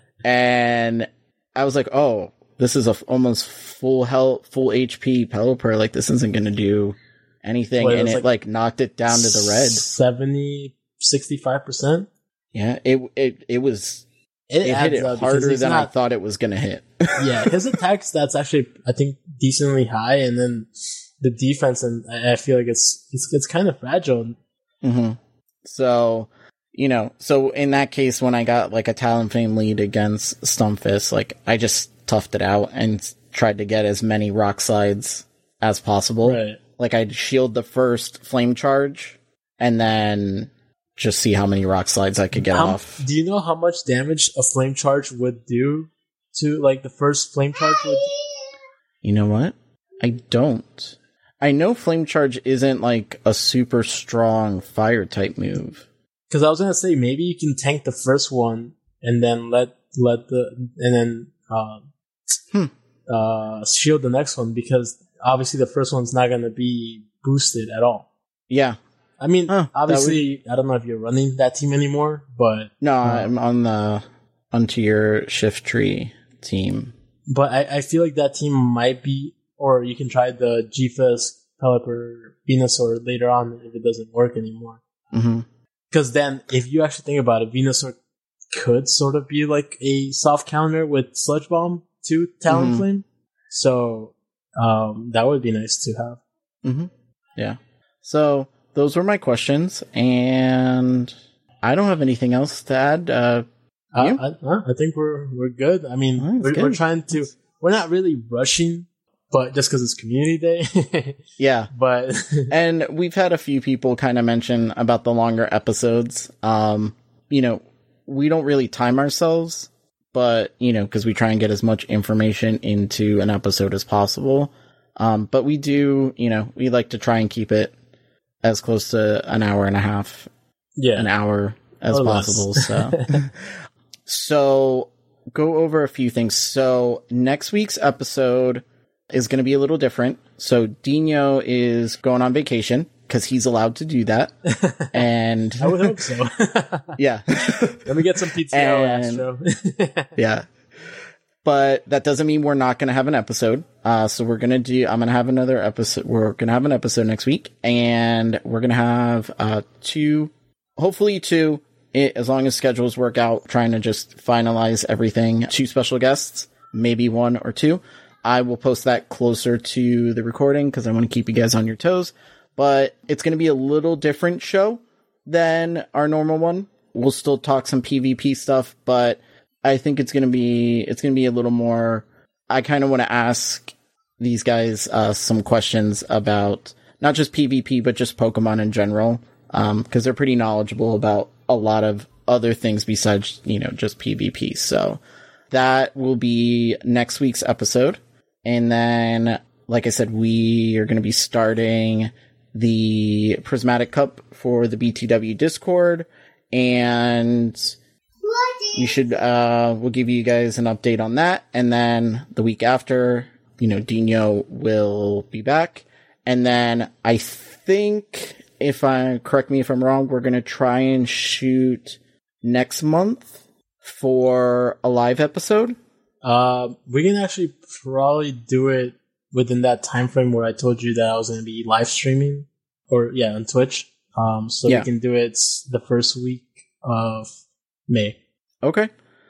And I was like, oh, this is a f- almost full health, full H P Pelipper. Like this isn't going to do anything. What, it and was it like like knocked it down to the red. seventy, sixty-five percent. Yeah, it it it was. It, It, hit adds it up because harder he's than I not- thought it was going to hit. Yeah, his attack stats actually, I think, decently high, and then the defense, and I I feel like it's it's, it's kind of fragile. hmm So, you know, so in that case, when I got like a Talonflame lead against Stunfisk, like I just toughed it out and tried to get as many rock slides as possible. Right. Like I'd shield the first flame charge and then just see how many rock slides I could get How- off. Do you know how much damage a flame charge would do to like the first flame charge would? You know what? I don't. I know flame charge isn't like a super strong fire type move. Because I was gonna say maybe you can tank the first one and then let let the and then uh, Hmm. uh, shield the next one because obviously the first one's not gonna be boosted at all. Yeah. I mean, Huh, that obviously, I don't know if you're running that team anymore, but No, uh, I'm on the onto your shift tree team. but I, I feel like that team might be, or you can try the G-Fisk, Pelipper, Venusaur later on if it doesn't work anymore. Mm-hmm. Because then, if you actually think about it, Venusaur could sort of be like a soft counter with Sludge Bomb to Talonflame. So um, that would be nice to have. Mm-hmm. Yeah. So those were my questions, and I don't have anything else to add. Uh, I, you? I, I think we're we're good. I mean, Oh, that's we're, good. we're trying to. We're not really rushing, but just because it's Community Day. yeah. But And we've had a few people kind of mention about the longer episodes. Um, you know, we don't really time ourselves, but, you know, because we try and get as much information into an episode as possible. Um, but we do, you know, we like to try and keep it as close to an hour and a half, yeah, an hour as possible. So, so go over a few things. So next week's episode is going to be a little different. So Dino is going on vacation because he's allowed to do that. And I would hope so. Yeah. Let me get some P T O, Astro. Yeah. But that doesn't mean we're not going to have an episode. Uh, so we're going to do, I'm going to have another episode. We're going to have an episode next week, and we're going to have, uh, two, hopefully two, it, as long as schedules work out, trying to just finalize everything. Two special guests, maybe one or two. I will post that closer to the recording because I want to keep you guys on your toes, but it's going to be a little different show than our normal one. We'll still talk some PvP stuff, but I think it's going to be, it's going to be a little more, I kind of want to ask these guys, uh, some questions about not just PvP, but just Pokemon in general. Um, cause they're pretty knowledgeable about a lot of other things besides, you know, just PvP. So that will be next week's episode. And then, like I said, we are going to be starting the Prismatic Cup for the B T W Discord, and you should, uh, we'll give you guys an update on that. And then the week after, you know, Dino will be back. And then I think, if I, correct me if I'm wrong, we're going to try and shoot next month for a live episode. Uh, we can actually probably do it within that time frame where I told you that I was going to be live streaming, or yeah, on Twitch. Um, so yeah. We can do it the first week of May. Okay.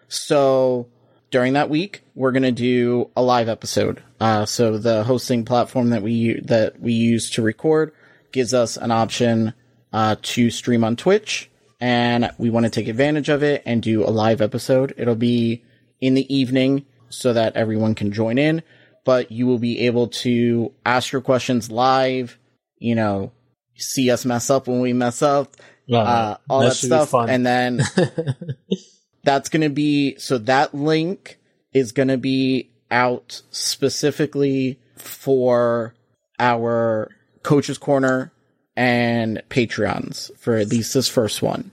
So during that week, we're going to do a live episode. Uh, so the hosting platform that we, that we use to record gives us an option, uh, to stream on Twitch, and we want to take advantage of it and do a live episode. It'll be in the evening so that everyone can join in, but you will be able to ask your questions live, you know, see us mess up when we mess up, yeah, uh, all that, that stuff. And then that's going to be, so that link is going to be out specifically for our Coach's Corner and Patreons for at least this first one.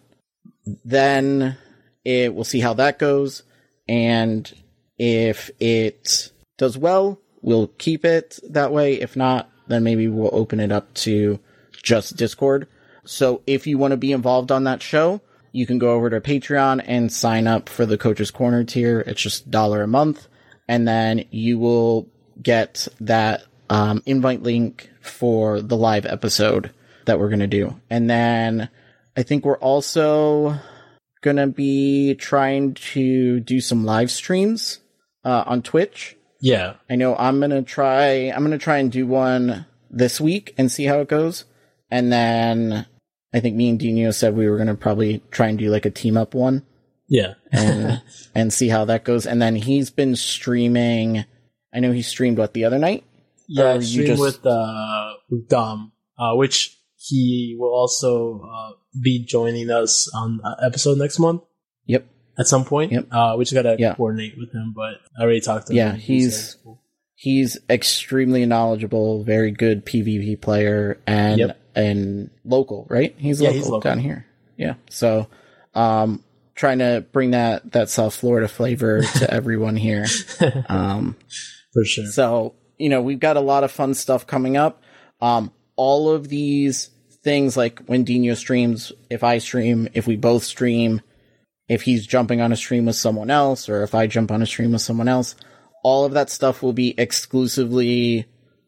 Then it, we'll see how that goes. And if it does well, we'll keep it that way. If not, then maybe we'll open it up to just Discord. So if you want to be involved on that show, you can go over to Patreon and sign up for the Coach's Corner tier. It's just a dollar a month. And then you will get that um, invite link for the live episode that we're going to do. And then I think we're also going to be trying to do some live streams uh, on Twitch. Yeah. I know I'm going to try, I'm going to try and do one this week and see how it goes. And then I think me and Dino said we were going to probably try and do like a team up one. Yeah. and, and see how that goes. And then he's been streaming, I know he streamed what, the other night? Yeah, streamed just... with, uh, with Dom, uh, which he will also, uh, be joining us on uh, episode next month. Yep. At some point. Yep. Uh, we just gotta yeah. coordinate with him, but I already talked to him. Yeah, he's, cool. he's extremely knowledgeable, very good PvP player, and, yep. and local, right? He's yeah, local, he's local down here. Yeah. So, um, trying to bring that, that South Florida flavor to everyone here. Um, for sure. So, you know, we've got a lot of fun stuff coming up. Um, all of these things, like when Dino streams, if I stream, if we both stream, if he's jumping on a stream with someone else, or if I jump on a stream with someone else, all of that stuff will be exclusively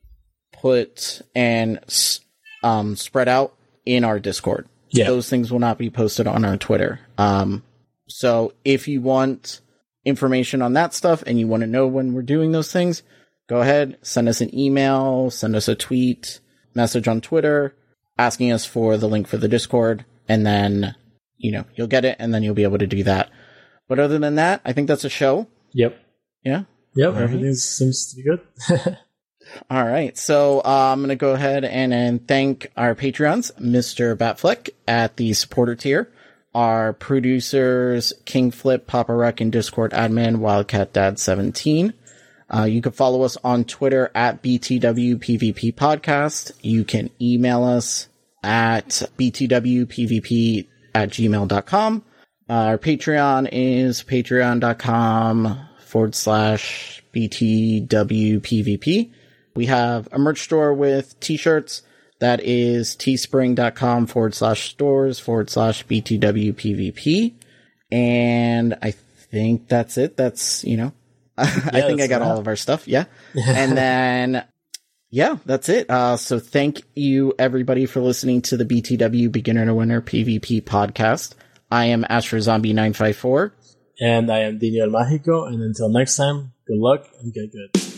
put and um, spread out in our Discord. Yeah. Those things will not be posted on our Twitter. Um, so if you want information on that stuff and you want to know when we're doing those things, go ahead, send us an email, send us a tweet, message on Twitter, asking us for the link for the Discord, and then, you know, you'll get it, and then you'll be able to do that. But other than that, I think that's a show. Yep. Yeah? Yep, all everything right. seems to be good. All right, so uh, I'm going to go ahead and, and thank our Patreons, Mister Batfleck at the supporter tier. Our producers, King Flip, Papa Rec, and Discord admin, Wildcat Dad seventeen. Uh, you can follow us on Twitter at B T W P V P Podcast. You can email us at b t w p v p at gmail dot com. Uh, our Patreon is patreon.com forward slash BTWPVP. We have a merch store with t-shirts. That is teespring.com forward slash stores forward slash BTWPVP. And I think that's it. That's, you know, I Yeah, think I got right. all of our stuff. Yeah. And then, yeah, that's it. Uh, so thank you everybody for listening to the B T W Beginner to Winner PvP podcast. I am Astro Zombie nine five four. And I am Daniel Mágico. And until next time, good luck and get good.